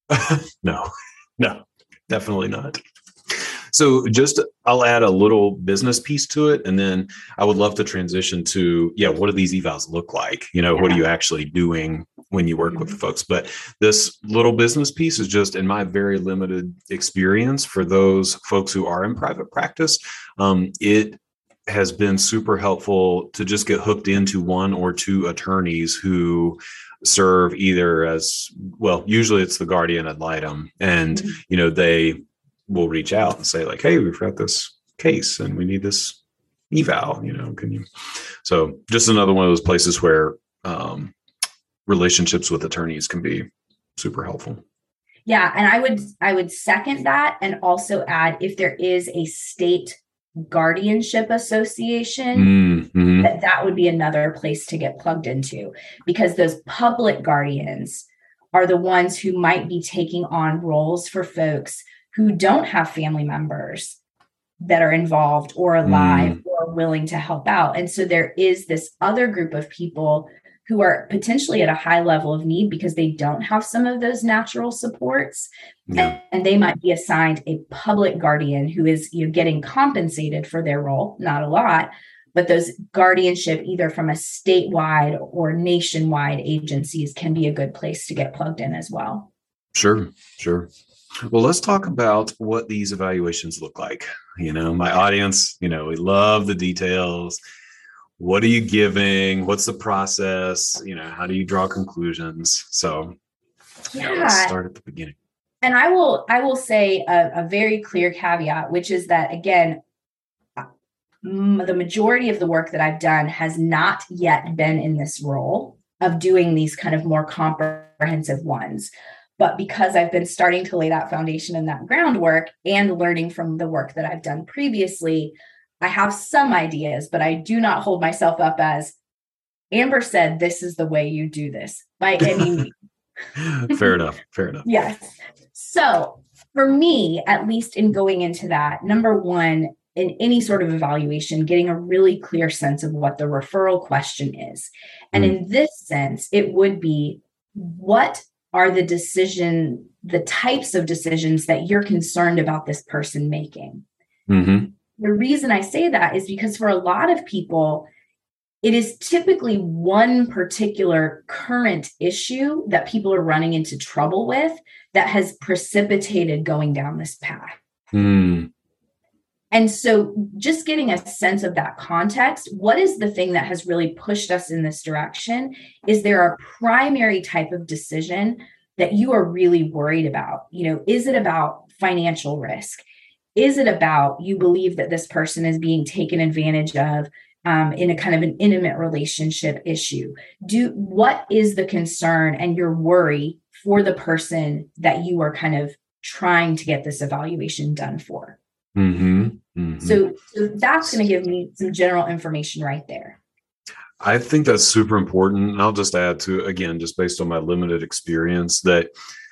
no, no, definitely not. So just, I'll add a little business piece to it. And then I would love to transition to, yeah, what do these evals look like? You know, yeah. What are you actually doing when you work mm-hmm. with the folks? But this little business piece is just, in my very limited experience, for those folks who are in private practice, um, it has been super helpful to just get hooked into one or two attorneys who serve either as, well, usually it's the guardian ad litem, and, mm-hmm. you know, they will reach out and say like, hey, we've got this case and we need this eval, you know, can you? So just another one of those places where um, relationships with attorneys can be super helpful. Yeah. And I would, I would second that, and also add, if there is a state guardianship association, mm-hmm. that that would be another place to get plugged into, because those public guardians are the ones who might be taking on roles for folks who don't have family members that are involved or alive mm. or willing to help out. And so there is this other group of people who are potentially at a high level of need because they don't have some of those natural supports. Yeah. And they might be assigned a public guardian who is, you know, getting compensated for their role, not a lot, but those guardianship, either from a statewide or nationwide agencies, can be a good place to get plugged in as well. Sure, sure. Well, let's talk about what these evaluations look like. You know, my audience, you know, we love the details. What are you giving? What's the process? You know, how do you draw conclusions? So yeah, yeah let's start at the beginning. And I will, I will say a, a very clear caveat, which is that, again, m- the majority of the work that I've done has not yet been in this role of doing these kind of more comprehensive ones. But because I've been starting to lay that foundation and that groundwork and learning from the work that I've done previously, I have some ideas, but I do not hold myself up as, Amber said, this is the way you do this by any means. Fair enough. Fair enough. Yes. So for me, at least in going into that, number one, in any sort of evaluation, getting a really clear sense of what the referral question is. And mm. in this sense, it would be, what are the decision, the types of decisions that you're concerned about this person making? Mm-hmm. The reason I say that is because for a lot of people, it is typically one particular current issue that people are running into trouble with that has precipitated going down this path. Mm. And so just getting a sense of that context, what is the thing that has really pushed us in this direction? Is there a primary type of decision that you are really worried about? You know, is it about financial risk? Is it about you believe that this person is being taken advantage of um, in a kind of an intimate relationship issue? Do what is the concern and your worry for the person that you are kind of trying to get this evaluation done for? Mm-hmm. Mm-hmm. So, so that's going to give me some general information right there. I think that's super important. And I'll just add to, again, just based on my limited experience, that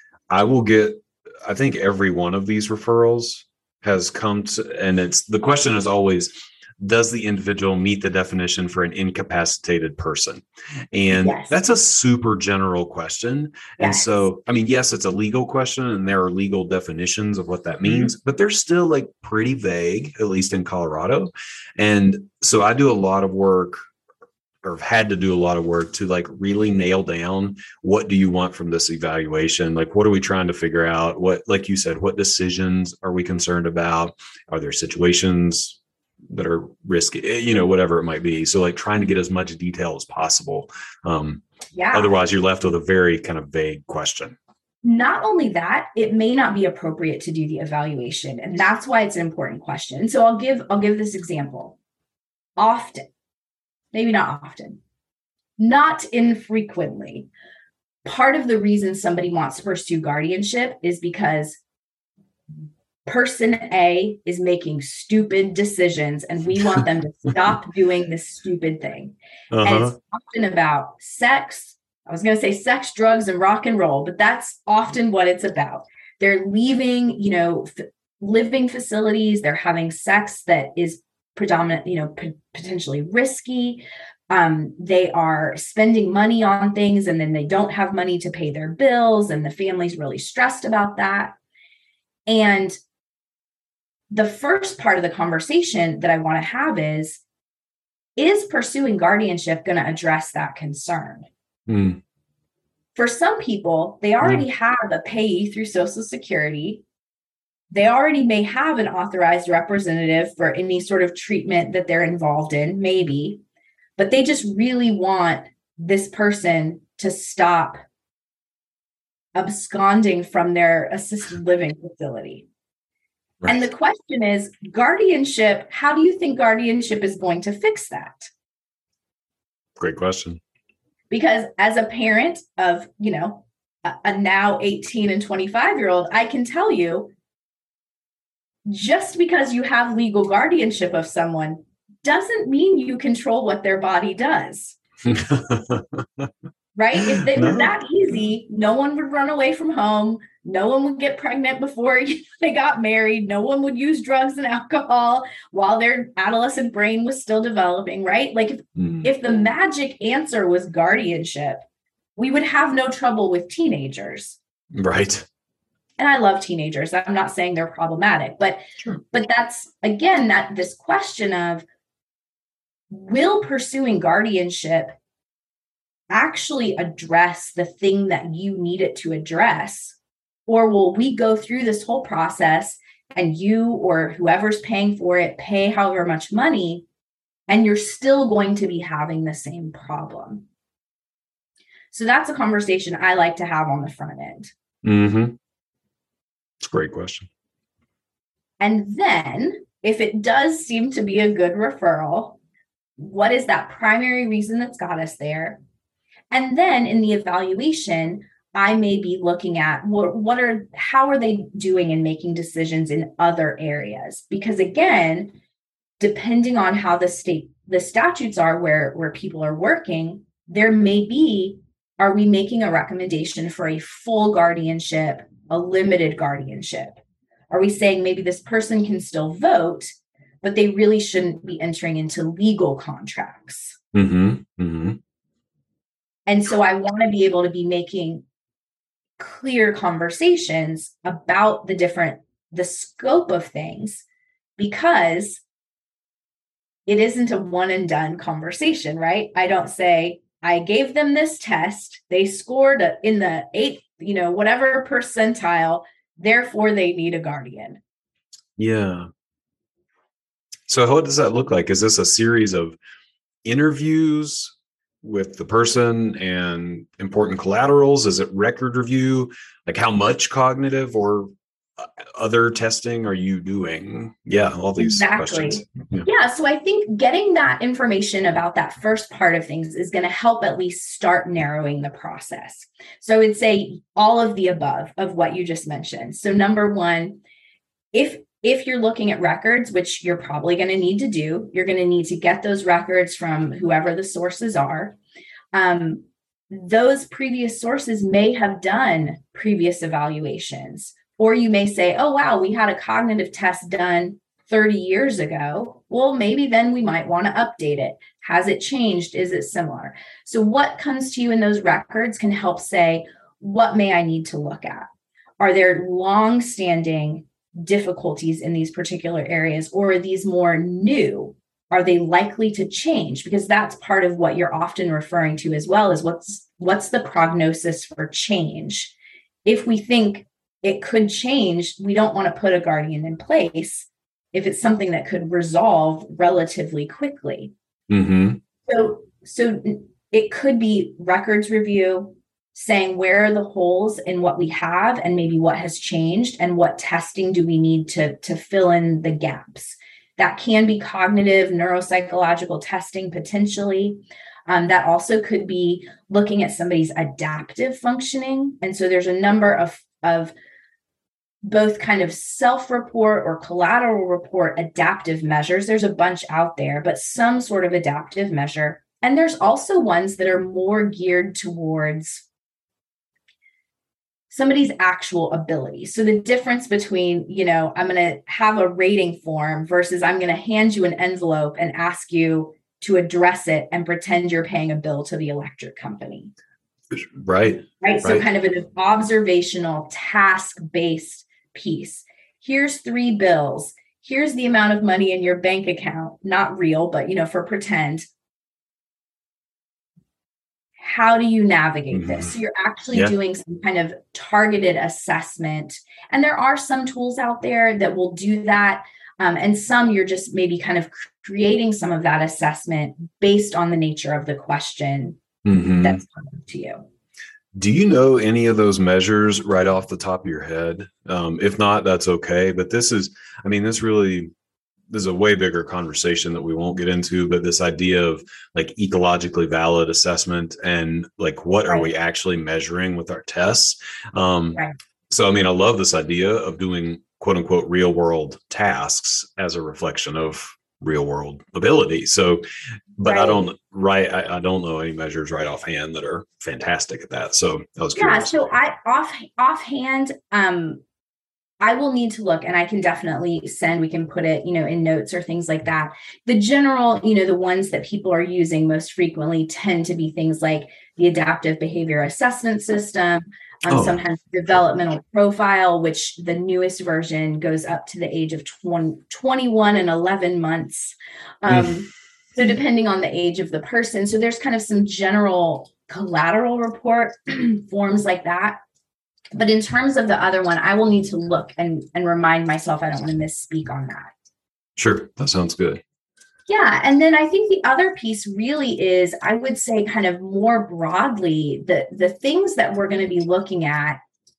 I will get, I think every one of these referrals has come to, and it's, the question is always, does the individual meet the definition for an incapacitated person? And yes. That's a super general question. Yes. And so, I mean, yes, it's a legal question and there are legal definitions of what that means, mm-hmm. but they're still like pretty vague, at least in Colorado. And so I do a lot of work, or have had to do a lot of work to like really nail down, what do you want from this evaluation? Like, what are we trying to figure out? What, like you said, what decisions are we concerned about? Are there situations that are risky, you know, whatever it might be. So like trying to get as much detail as possible. Um, yeah. Otherwise you're left with a very kind of vague question. Not only that, it may not be appropriate to do the evaluation. And that's why it's an important question. So I'll give, I'll give this example. Often, maybe not often, not infrequently, part of the reason somebody wants to pursue guardianship is because person A is making stupid decisions and we want them to stop doing this stupid thing. Uh-huh. And it's often about sex. I was going to say sex, drugs, and rock and roll, but that's often what it's about. They're leaving, you know, f- living facilities. They're having sex that is predominant, you know, p- potentially risky. Um, they are spending money on things and then they don't have money to pay their bills and the family's really stressed about that. And the first part of the conversation that I want to have is, is pursuing guardianship going to address that concern? Mm. For some people, they already mm. have a payee through Social Security. They already may have an authorized representative for any sort of treatment that they're involved in, maybe, but they just really want this person to stop absconding from their assisted living facility. Right. And the question is, guardianship, how do you think guardianship is going to fix that? Great question. Because as a parent of, you know, a, a now eighteen and twenty-five year old, I can tell you, just because you have legal guardianship of someone doesn't mean you control what their body does. Right? If it was that easy, no one would run away from home. No one would get pregnant before they got married. No one would use drugs and alcohol while their adolescent brain was still developing, right? Like if, mm. if the magic answer was guardianship, we would have no trouble with teenagers. Right. And I love teenagers. I'm not saying they're problematic, but, sure. but that's, again, that this question of, will pursuing guardianship actually address the thing that you need it to address? Or will we go through this whole process and you or whoever's paying for it pay however much money and you're still going to be having the same problem? So that's a conversation I like to have on the front end. Mm-hmm. It's a great question. And then if it does seem to be a good referral, what is that primary reason that's got us there? And then in the evaluation, I may be looking at what, what are, how are they doing in making decisions in other areas? Because again, depending on how the state, the statutes are where, where people are working, there may be, are we making a recommendation for a full guardianship, a limited guardianship? Are we saying maybe this person can still vote, but they really shouldn't be entering into legal contracts? Mm-hmm. Mm-hmm. And so I want to be able to be making clear conversations about the different, the scope of things, because it isn't a one and done conversation, right? I don't say, I gave them this test, they scored in the eighth, you know, whatever percentile, therefore they need a guardian. Yeah. So what does that look like? Is this a series of interviews with the person and important collaterals? Is it record review? Like how much cognitive or other testing are you doing? Yeah, all these exactly. questions. Yeah. yeah. So I think getting that information about that first part of things is going to help at least start narrowing the process. So I would say all of the above of what you just mentioned. So number one, if if you're looking at records, which you're probably going to need to do, you're going to need to get those records from whoever the sources are. Um, those previous sources may have done previous evaluations. Or you may say, oh, wow, we had a cognitive test done thirty years ago. Well, maybe then we might want to update it. Has it changed? Is it similar? So what comes to you in those records can help say, what may I need to look at? Are there long-standing difficulties in these particular areas, or are these more new? Are they likely to change? Because that's part of what you're often referring to as well, is what's what's the prognosis for change? If we think it could change, we don't want to put a guardian in place if it's something that could resolve relatively quickly. Mm-hmm. So, so it could be records review, saying where are the holes in what we have and maybe what has changed and what testing do we need to, to fill in the gaps. That can be cognitive, neuropsychological testing potentially. Um, that also could be looking at somebody's adaptive functioning. And so there's a number of, of both kind of self-report or collateral report adaptive measures. There's a bunch out there, but some sort of adaptive measure. And there's also ones that are more geared towards somebody's actual ability. So the difference between, you know, I'm going to have a rating form versus I'm going to hand you an envelope and ask you to address it and pretend you're paying a bill to the electric company. Right. Right. So right. Kind of an observational, task-based piece. Here's three bills. Here's the amount of money in your bank account. Not real, but, you know, for pretend. How do you navigate mm-hmm. this? So you're actually yeah. doing some kind of targeted assessment. And there are some tools out there that will do that. Um, and some you're just maybe kind of creating some of that assessment based on the nature of the question mm-hmm. that's coming to you. Do you know any of those measures right off the top of your head? Um, if not, that's okay. But this is, I mean, this really, this is a way bigger conversation that we won't get into, but this idea of like ecologically valid assessment and like, what right. are we actually measuring with our tests? Um, right. So, I mean, I love this idea of doing quote unquote real world tasks as a reflection of real world ability. So, but right. I don't, right. I, I don't know any measures right offhand that are fantastic at that. So I was curious. Yeah. So I off offhand, um, I will need to look, and I can definitely send, we can put it, you know, in notes or things like that. The general, you know, the ones that people are using most frequently tend to be things like the adaptive behavior assessment system, um, oh. sometimes developmental profile, which the newest version goes up to the age of twenty, twenty-one and eleven months. Um, mm. So depending on the age of the person. So there's kind of some general collateral report forms like that. But in terms of the other one, I will need to look and, and remind myself I don't want to misspeak on that. Sure. That sounds good. Yeah. And then I think the other piece really is, I would say kind of more broadly, the, the things that we're going to be looking at,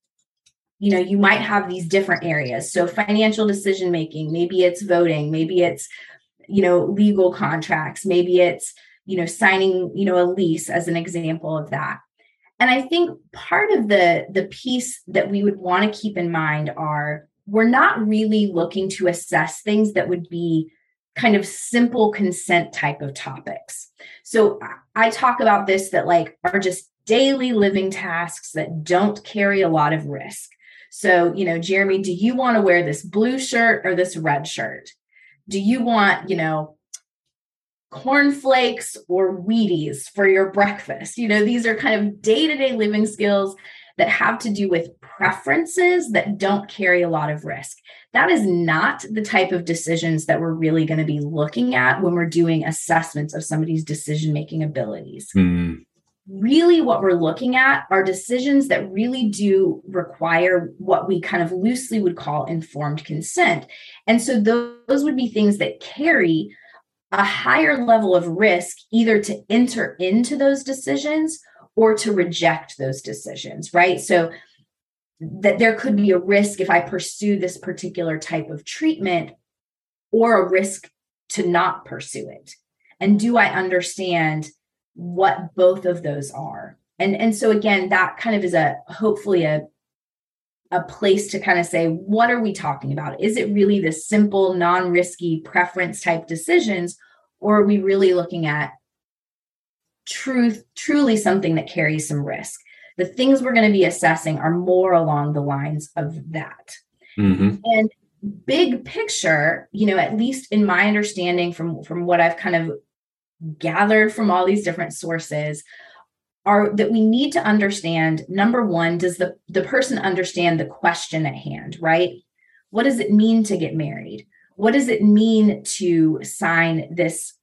you know, you might have these different areas. So financial decision-making, maybe it's voting, maybe it's, you know, legal contracts, maybe it's, you know, signing, you know, a lease as an example of that. And I think part of the, the piece that we would want to keep in mind are, we're not really looking to assess things that would be kind of simple consent type of topics. So I talk about this that like are just daily living tasks that don't carry a lot of risk. So, you know, Jeremy, do you want to wear this blue shirt or this red shirt? Do you want, you know, cornflakes or Wheaties for your breakfast? You know, these are kind of day-to-day living skills that have to do with preferences that don't carry a lot of risk. That is not the type of decisions that we're really going to be looking at when we're doing assessments of somebody's decision-making abilities. Mm. Really, what we're looking at are decisions that really do require what we kind of loosely would call informed consent. And so those, those would be things that carry a higher level of risk, either to enter into those decisions or to reject those decisions, right? So that there could be a risk if I pursue this particular type of treatment, or a risk to not pursue it. And do I understand what both of those are? And, and so again, that kind of is a hopefully a, a place to kind of say, what are we talking about? Is it really the simple, non-risky preference type decisions, or are we really looking at truth, truly something that carries some risk? The things we're going to be assessing are more along the lines of that. Mm-hmm. And big picture, you know, at least in my understanding from, from what I've kind of gathered from all these different sources, are that we need to understand, number one, does the, the person understand the question at hand, right? What does it mean to get married? What does it mean to sign this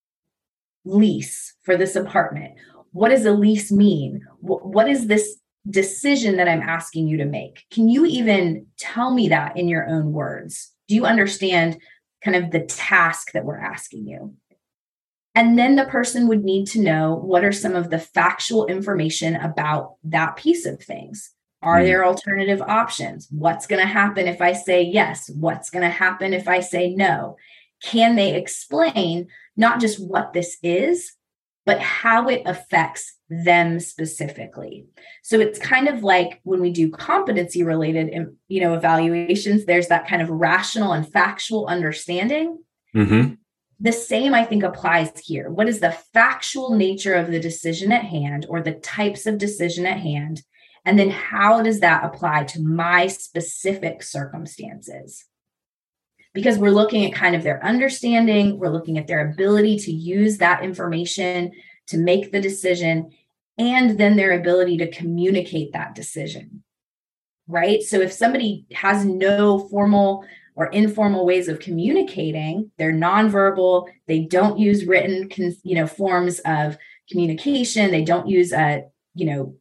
lease for this apartment? What does a lease mean? What, what is this decision that I'm asking you to make? Can you even tell me that in your own words? Do you understand kind of the task that we're asking you? And then the person would need to know, what are some of the factual information about that piece of things? Are mm. there alternative options? What's going to happen if I say yes? What's going to happen if I say no? Can they explain not just what this is, but how it affects them specifically? So it's kind of like when we do competency related, you know, evaluations, there's that kind of rational and factual understanding. Mm-hmm. The same, I think, applies here. What is the factual nature of the decision at hand, or the types of decision at hand? And then how does that apply to my specific circumstances? Because we're looking at kind of their understanding, we're looking at their ability to use that information to make the decision, and then their ability to communicate that decision, right? So if somebody has no formal or informal ways of communicating, they're nonverbal, they don't use written, you know, forms of communication, they don't use a, you know,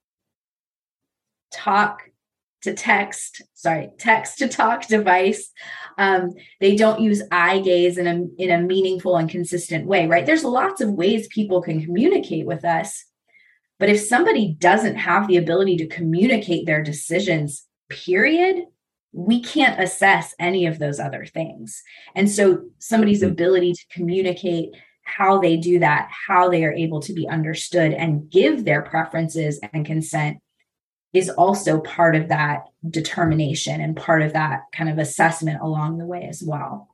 talk to text, sorry, text to talk device. Um, they don't use eye gaze in a, in a meaningful and consistent way, right? There's lots of ways people can communicate with us. But if somebody doesn't have the ability to communicate their decisions, period, we can't assess any of those other things. And so somebody's ability to communicate how they do that, how they are able to be understood and give their preferences and consent, is also part of that determination and part of that kind of assessment along the way as well.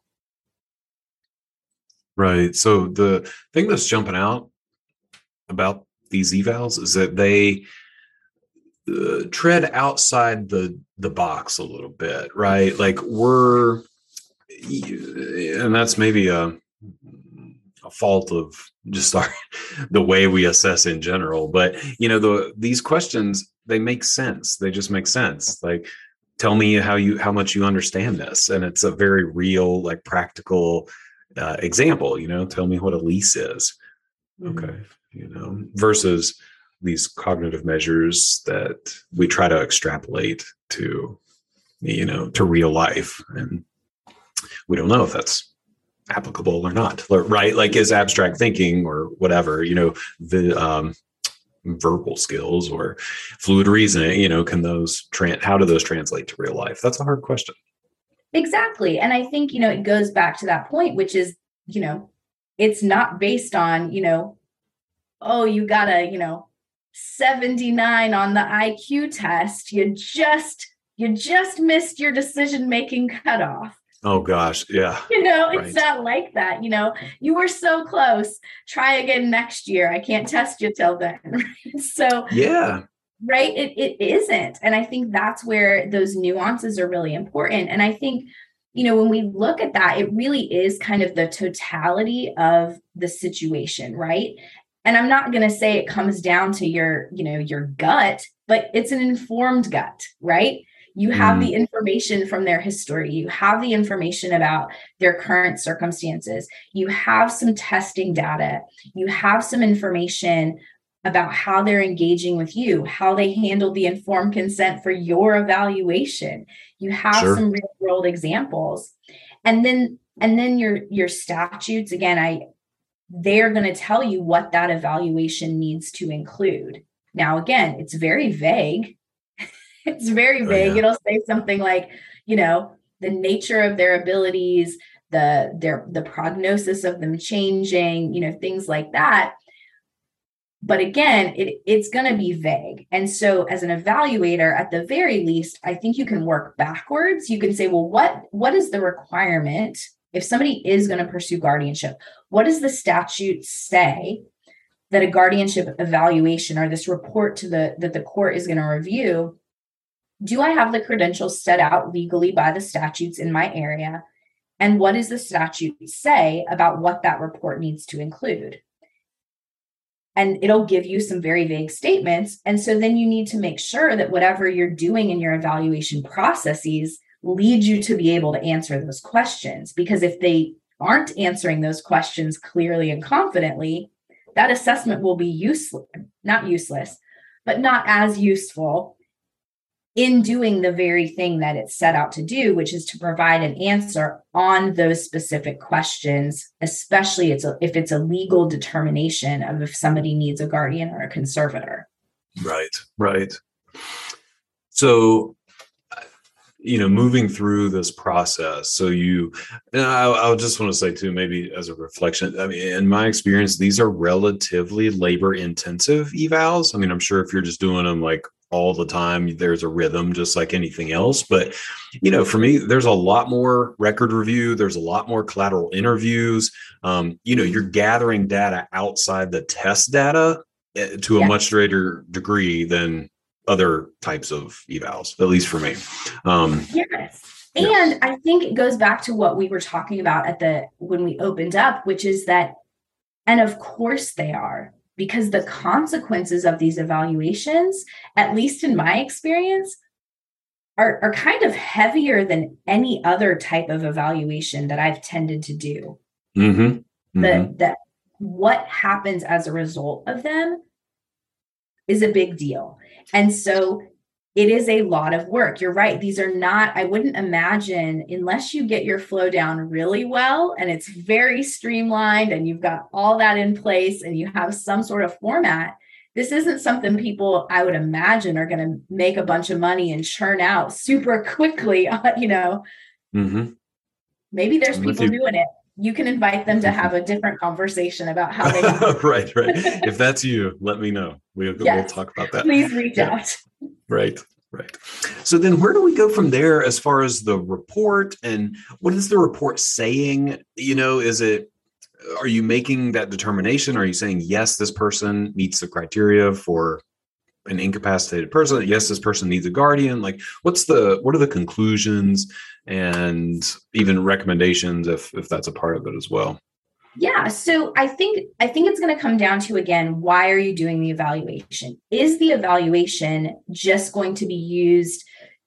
Right. So the thing that's jumping out about these evals is that they uh, tread outside the the box a little bit, right? Like we're, and that's maybe a, a fault of just our, the way we assess in general. But you know, the these questions, they make sense. They just make sense. Like, tell me how you how much you understand this, and it's a very real, like practical uh, example. You know, tell me what a lease is. Mm-hmm. Okay, you know, versus these cognitive measures that we try to extrapolate to, you know, to real life, and we don't know if that's applicable or not, right? Like, is abstract thinking or whatever, you know, the um, verbal skills or fluid reasoning, you know, can those, tran- how do those translate to real life? That's a hard question. Exactly. And I think, you know, it goes back to that point, which is, you know, it's not based on, you know, oh, you got a, you know, seventy-nine on the I Q test. You just, you just missed your decision-making cutoff. Oh gosh. Yeah. You know, right. It's not like that. You know, you were so close. Try again next year. I can't test you till then. So yeah. right? It, it isn't. And I think that's where those nuances are really important. And I think, you know, when we look at that, it really is kind of the totality of the situation, right? And I'm not going to say it comes down to your, you know, your gut, but it's an informed gut, right? You have mm. the information from their history. You have the information about their current circumstances. You have some testing data. You have some information about how they're engaging with you, how they handled the informed consent for your evaluation. You have sure. some real world examples. And then, and then your, your statutes, again, I, they're going to tell you what that evaluation needs to include. Now, again, it's very vague. It's very vague. Oh, yeah. It'll say something like, you know, the nature of their abilities, the, their, the prognosis of them changing, you know, things like that. But again, it, it's going to be vague. And so as an evaluator, at the very least, I think you can work backwards. You can say, well, what, what is the requirement if somebody is going to pursue guardianship? What does the statute say that a guardianship evaluation or this report to the that the court is going to review? Do I have the credentials set out legally by the statutes in my area? And what does the statute say about what that report needs to include? And it'll give you some very vague statements. And so then you need to make sure that whatever you're doing in your evaluation processes lead you to be able to answer those questions. Because if they aren't answering those questions clearly and confidently, that assessment will be useless, not useless, but not as useful in doing the very thing that it's set out to do, which is to provide an answer on those specific questions, especially it's a, if it's a legal determination of if somebody needs a guardian or a conservator. Right, right. So, you know, moving through this process, so you, and I, I just want to say too, maybe as a reflection, I mean, in my experience, these are relatively labor intensive evals. I mean, I'm sure if you're just doing them like all the time, there's a rhythm just like anything else. But, you know, for me, there's a lot more record review. There's a lot more collateral interviews. Um, you know, you're gathering data outside the test data to a yeah. much greater degree than other types of evals, at least for me. Um, yes. Yeah. And I think it goes back to what we were talking about at the, when we opened up, which is that, and of course they are, because the consequences of these evaluations, at least in my experience, are, are kind of heavier than any other type of evaluation that I've tended to do. Mm-hmm. Mm-hmm. The, the, what happens as a result of them is a big deal. And so it is a lot of work. You're right. These are not, I wouldn't imagine, unless you get your flow down really well and it's very streamlined and you've got all that in place and you have some sort of format, this isn't something people, I would imagine, are going to make a bunch of money and churn out super quickly. You know, mm-hmm. Maybe there's people doing it. You can invite them to have a different conversation about how they right, right. If that's you, let me know. We'll, yes. we'll talk about that. Please reach yeah. out. Right, right. So then where do we go from there as far as the report, and what is the report saying? You know, is it, are you making that determination? Are you saying, yes, this person meets the criteria for an incapacitated person? Yes, this person needs a guardian. Like, what's the, what are the conclusions and even recommendations if, if that's a part of it as well? Yeah. So I think, I think it's going to come down to, again, why are you doing the evaluation? Is the evaluation just going to be used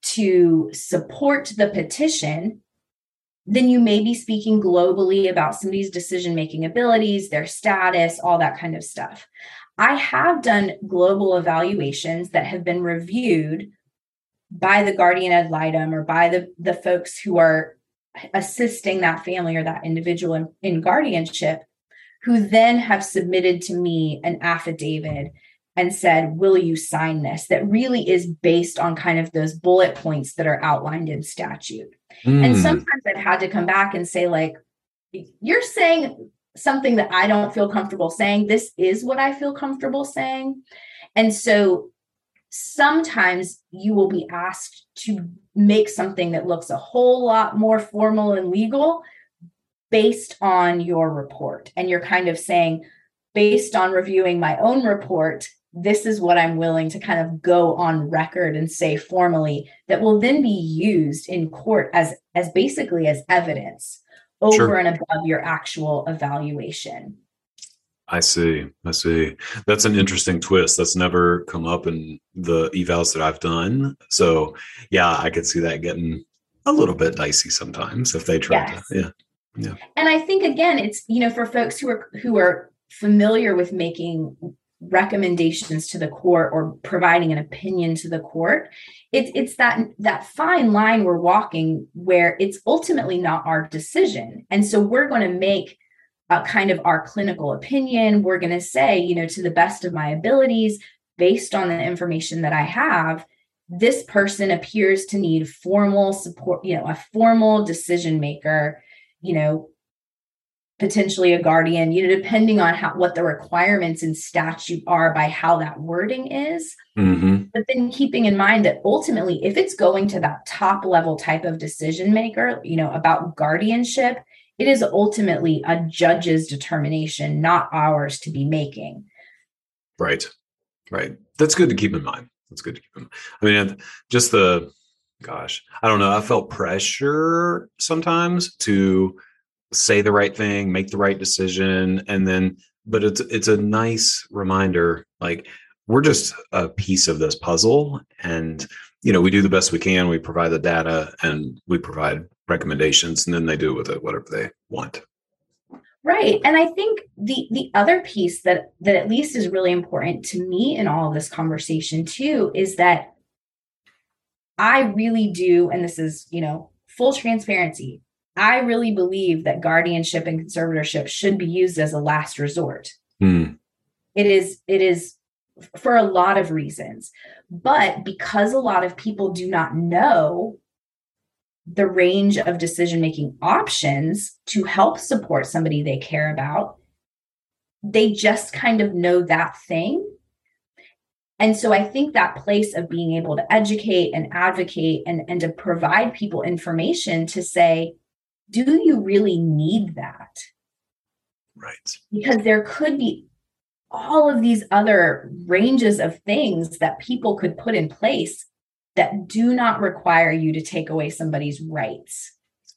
to support the petition? Then you may be speaking globally about somebody's decision-making abilities, their status, all that kind of stuff. I have done global evaluations that have been reviewed by the guardian ad litem or by the, the folks who are assisting that family or that individual in, in guardianship, who then have submitted to me an affidavit and said, will you sign this? That really is based on kind of those bullet points that are outlined in statute. Mm. And sometimes I've had to come back and say, like, you're saying something that I don't feel comfortable saying. This is what I feel comfortable saying. And so sometimes you will be asked to make something that looks a whole lot more formal and legal based on your report. And you're kind of saying, based on reviewing my own report, this is what I'm willing to kind of go on record and say formally that will then be used in court as, as basically as evidence over Sure. and above your actual evaluation. I see. I see. That's an interesting twist. That's never come up in the evals that I've done. So yeah, I could see that getting a little bit dicey sometimes if they try Yes. to. Yeah. Yeah. And I think, again, it's, you know, for folks who are, who are familiar with making recommendations to the court or providing an opinion to the court, it's it's that that fine line we're walking where it's ultimately not our decision. And so we're going to make a kind of our clinical opinion. We're going to say, you know, to the best of my abilities, based on the information that I have, this person appears to need formal support, you know, a formal decision maker, you know, potentially a guardian, you know, depending on how, what the requirements in statute are by how that wording is. Mm-hmm. But then keeping in mind that ultimately, if it's going to that top level type of decision maker, you know, about guardianship, it is ultimately a judge's determination, not ours to be making. Right. Right. That's good to keep in mind. That's good to keep in mind. I mean, just the, gosh, I don't know. I felt pressure sometimes to say the right thing, make the right decision. And then, but it's, it's a nice reminder, like we're just a piece of this puzzle. And, you know, we do the best we can. We provide the data and we provide recommendations, and then they do with it whatever they want. Right. And I think the the other piece that that at least is really important to me in all of this conversation too is that I really do, and this is, you know, full transparency, I really believe that guardianship and conservatorship should be used as a last resort. Mm. It is, it is for a lot of reasons, but because a lot of people do not know the range of decision-making options to help support somebody they care about, they just kind of know that thing. And so I think that place of being able to educate and advocate and, and to provide people information to say, do you really need that? Right. Because there could be all of these other ranges of things that people could put in place that do not require you to take away somebody's rights.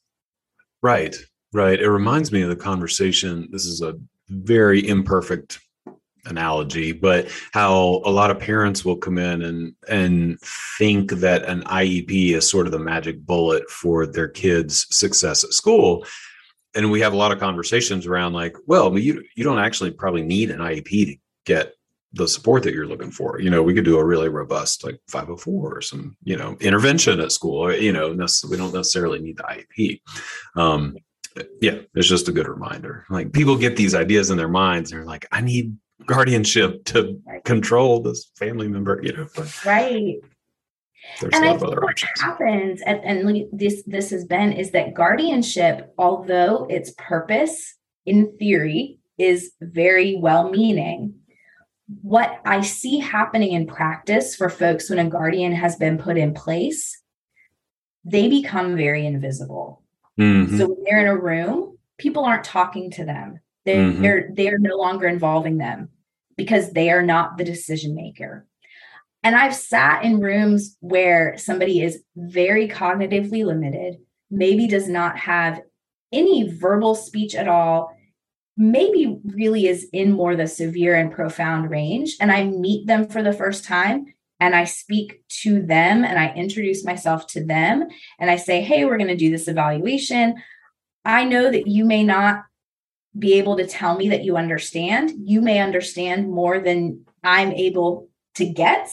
Right. Right. It reminds me of the conversation. This is a very imperfect analogy, but how a lot of parents will come in and and think that an I E P is sort of the magic bullet for their kids' success at school. And we have a lot of conversations around like, well, you you don't actually probably need an I E P to get the support that you're looking for. You know, we could do a really robust like five oh four or some, you know, intervention at school, or, you know, we don't necessarily need the I E P. Um, yeah, it's just a good reminder. Like people get these ideas in their minds. And they're like, I need guardianship to control this family member, you know. But right. There's and a lot I of think other what options. happens, and, and this this has been, is that guardianship, although its purpose in theory is very well-meaning, what I see happening in practice for folks when a guardian has been put in place, they become very invisible. Mm-hmm. So when they're in a room, people aren't talking to them. They're, Mm-hmm. they're, they're no longer involving them because they are not the decision maker. And I've sat in rooms where somebody is very cognitively limited, maybe does not have any verbal speech at all, maybe really is in more the severe and profound range. And I meet them for the first time and I speak to them and I introduce myself to them and I say, hey, we're going to do this evaluation. I know that you may not be able to tell me that you understand. You may understand more than I'm able to get.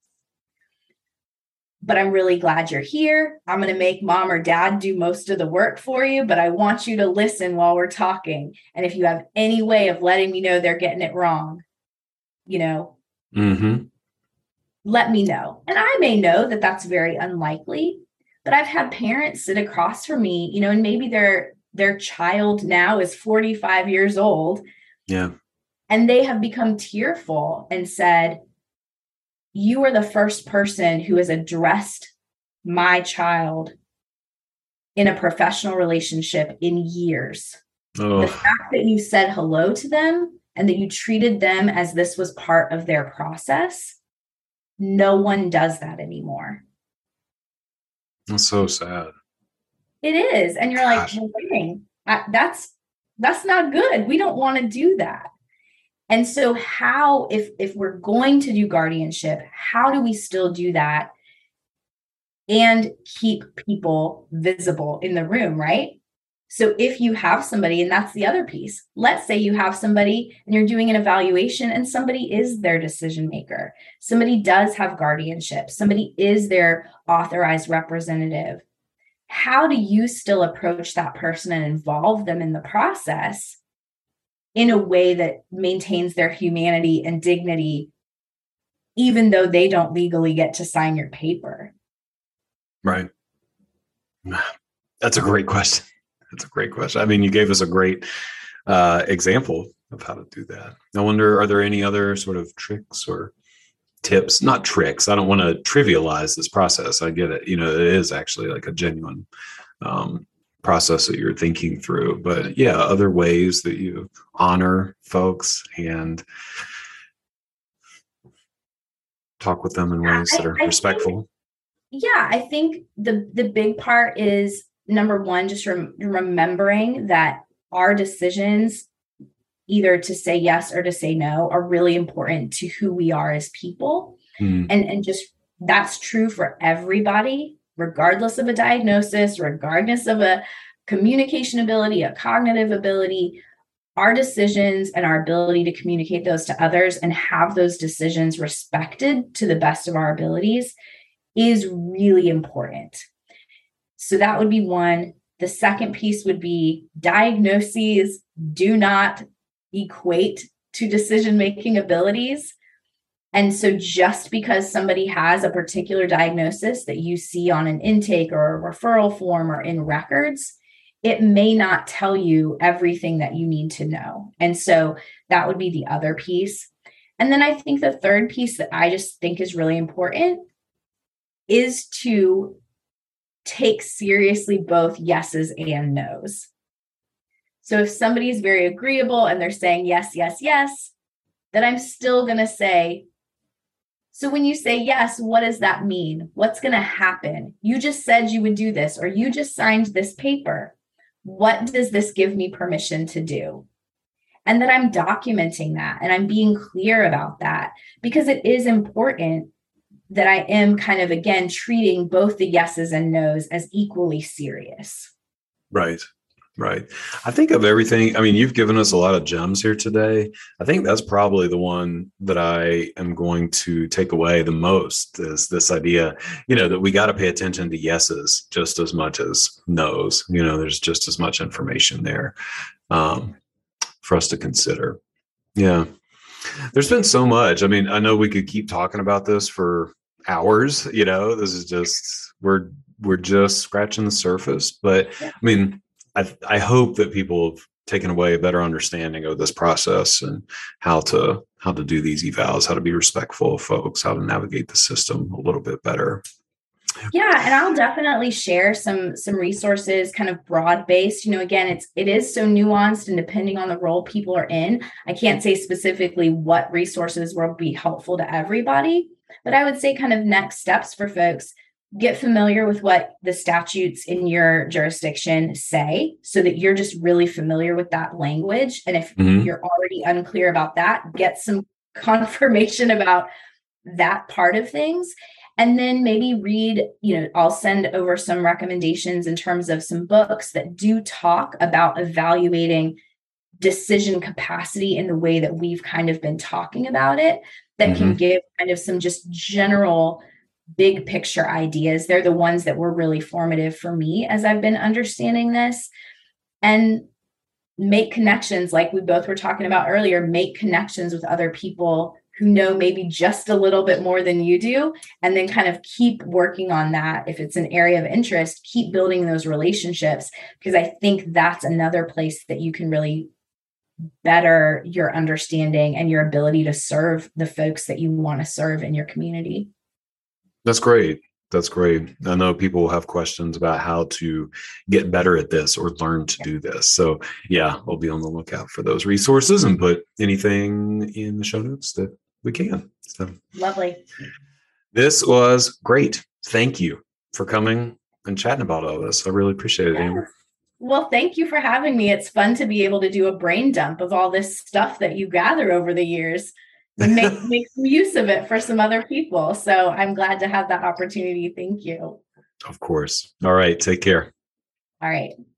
But I'm really glad you're here. I'm going to make mom or dad do most of the work for you, but I want you to listen while we're talking. And if you have any way of letting me know they're getting it wrong, you know, Mm-hmm. let me know. And I may know that that's very unlikely, but I've had parents sit across from me, you know, and maybe their their child now is forty-five years old. Yeah. And they have become tearful and said, you are the first person who has addressed my child in a professional relationship in years. Oh. The fact that you said hello to them and that you treated them as this was part of their process, no one does that anymore. That's so sad. It is. And you're Gosh. like, well, waiting, I, that's, that's not good. We don't want to do that. And so how, if, if we're going to do guardianship, how do we still do that and keep people visible in the room, right? So if you have somebody, and that's the other piece, let's say you have somebody and you're doing an evaluation and somebody is their decision maker. Somebody does have guardianship. Somebody is their authorized representative. How do you still approach that person and involve them in the process in a way that maintains their humanity and dignity, even though they don't legally get to sign your paper? Right. That's a great question. That's a great question. I mean, you gave us a great uh, example of how to do that. I wonder, are there any other sort of tricks or tips? Not tricks. I don't want to trivialize this process. I get it. You know, it is actually like a genuine um, process that you're thinking through. But yeah, other ways that you honor folks and talk with them in ways that are I, I respectful. Think, yeah, I think the the big part is, number one, just rem- remembering that our decisions, either to say yes or to say no, are really important to who we are as people. Mm. And, and just that's true for everybody, regardless of a diagnosis, regardless of a communication ability, a cognitive ability. Our decisions and our ability to communicate those to others and have those decisions respected to the best of our abilities is really important. So that would be one. The second piece would be diagnoses do not equate to decision-making abilities. And so just because somebody has a particular diagnosis that you see on an intake or a referral form or in records, it may not tell you everything that you need to know. And so that would be the other piece. And then I think the third piece that I just think is really important is to take seriously both yeses and nos. So if somebody is very agreeable and they're saying yes, yes, yes, then I'm still going to say, so when you say yes, what does that mean? What's going to happen? You just said you would do this, or you just signed this paper. What does this give me permission to do? And that I'm documenting that and I'm being clear about that, because it is important that I am kind of, again, treating both the yeses and nos as equally serious. Right. Right. I think of everything. I mean, you've given us a lot of gems here today. I think that's probably the one that I am going to take away the most, is this idea, you know, that we got to pay attention to yeses just as much as nos. You know, there's just as much information there um, for us to consider. Yeah. There's been so much. I mean, I know we could keep talking about this for hours. You know, this is just, we're, we're just scratching the surface. But I mean, I, I hope that people have taken away a better understanding of this process and how to how to do these evals, how to be respectful of folks, how to navigate the system a little bit better. Yeah, and I'll definitely share some some resources, kind of broad based. You know, again, it's it is so nuanced, and depending on the role people are in, I can't say specifically what resources will be helpful to everybody. But I would say kind of next steps for folks: get familiar with what the statutes in your jurisdiction say, so that you're just really familiar with that language. And if mm-hmm. you're already unclear about that, get some confirmation about that part of things. And then maybe read, you know, I'll send over some recommendations in terms of some books that do talk about evaluating decision capacity in the way that we've kind of been talking about it, that mm-hmm. can give kind of some just general big picture ideas. They're the ones that were really formative for me as I've been understanding this. And make connections, like we both were talking about earlier, make connections with other people who know maybe just a little bit more than you do, and then kind of keep working on that. If it's an area of interest, keep building those relationships, because I think that's another place that you can really better your understanding and your ability to serve the folks that you want to serve in your community. That's great. That's great. I know people will have questions about how to get better at this or learn to do this. So yeah, we'll be on the lookout for those resources and put anything in the show notes that we can. So lovely. This was great. Thank you for coming and chatting about all this. I really appreciate it, Yes. Amber. Well, thank you for having me. It's fun to be able to do a brain dump of all this stuff that you gather over the years and make, make some use of it for some other people. So I'm glad to have that opportunity. Thank you. Of course. All right. Take care. All right.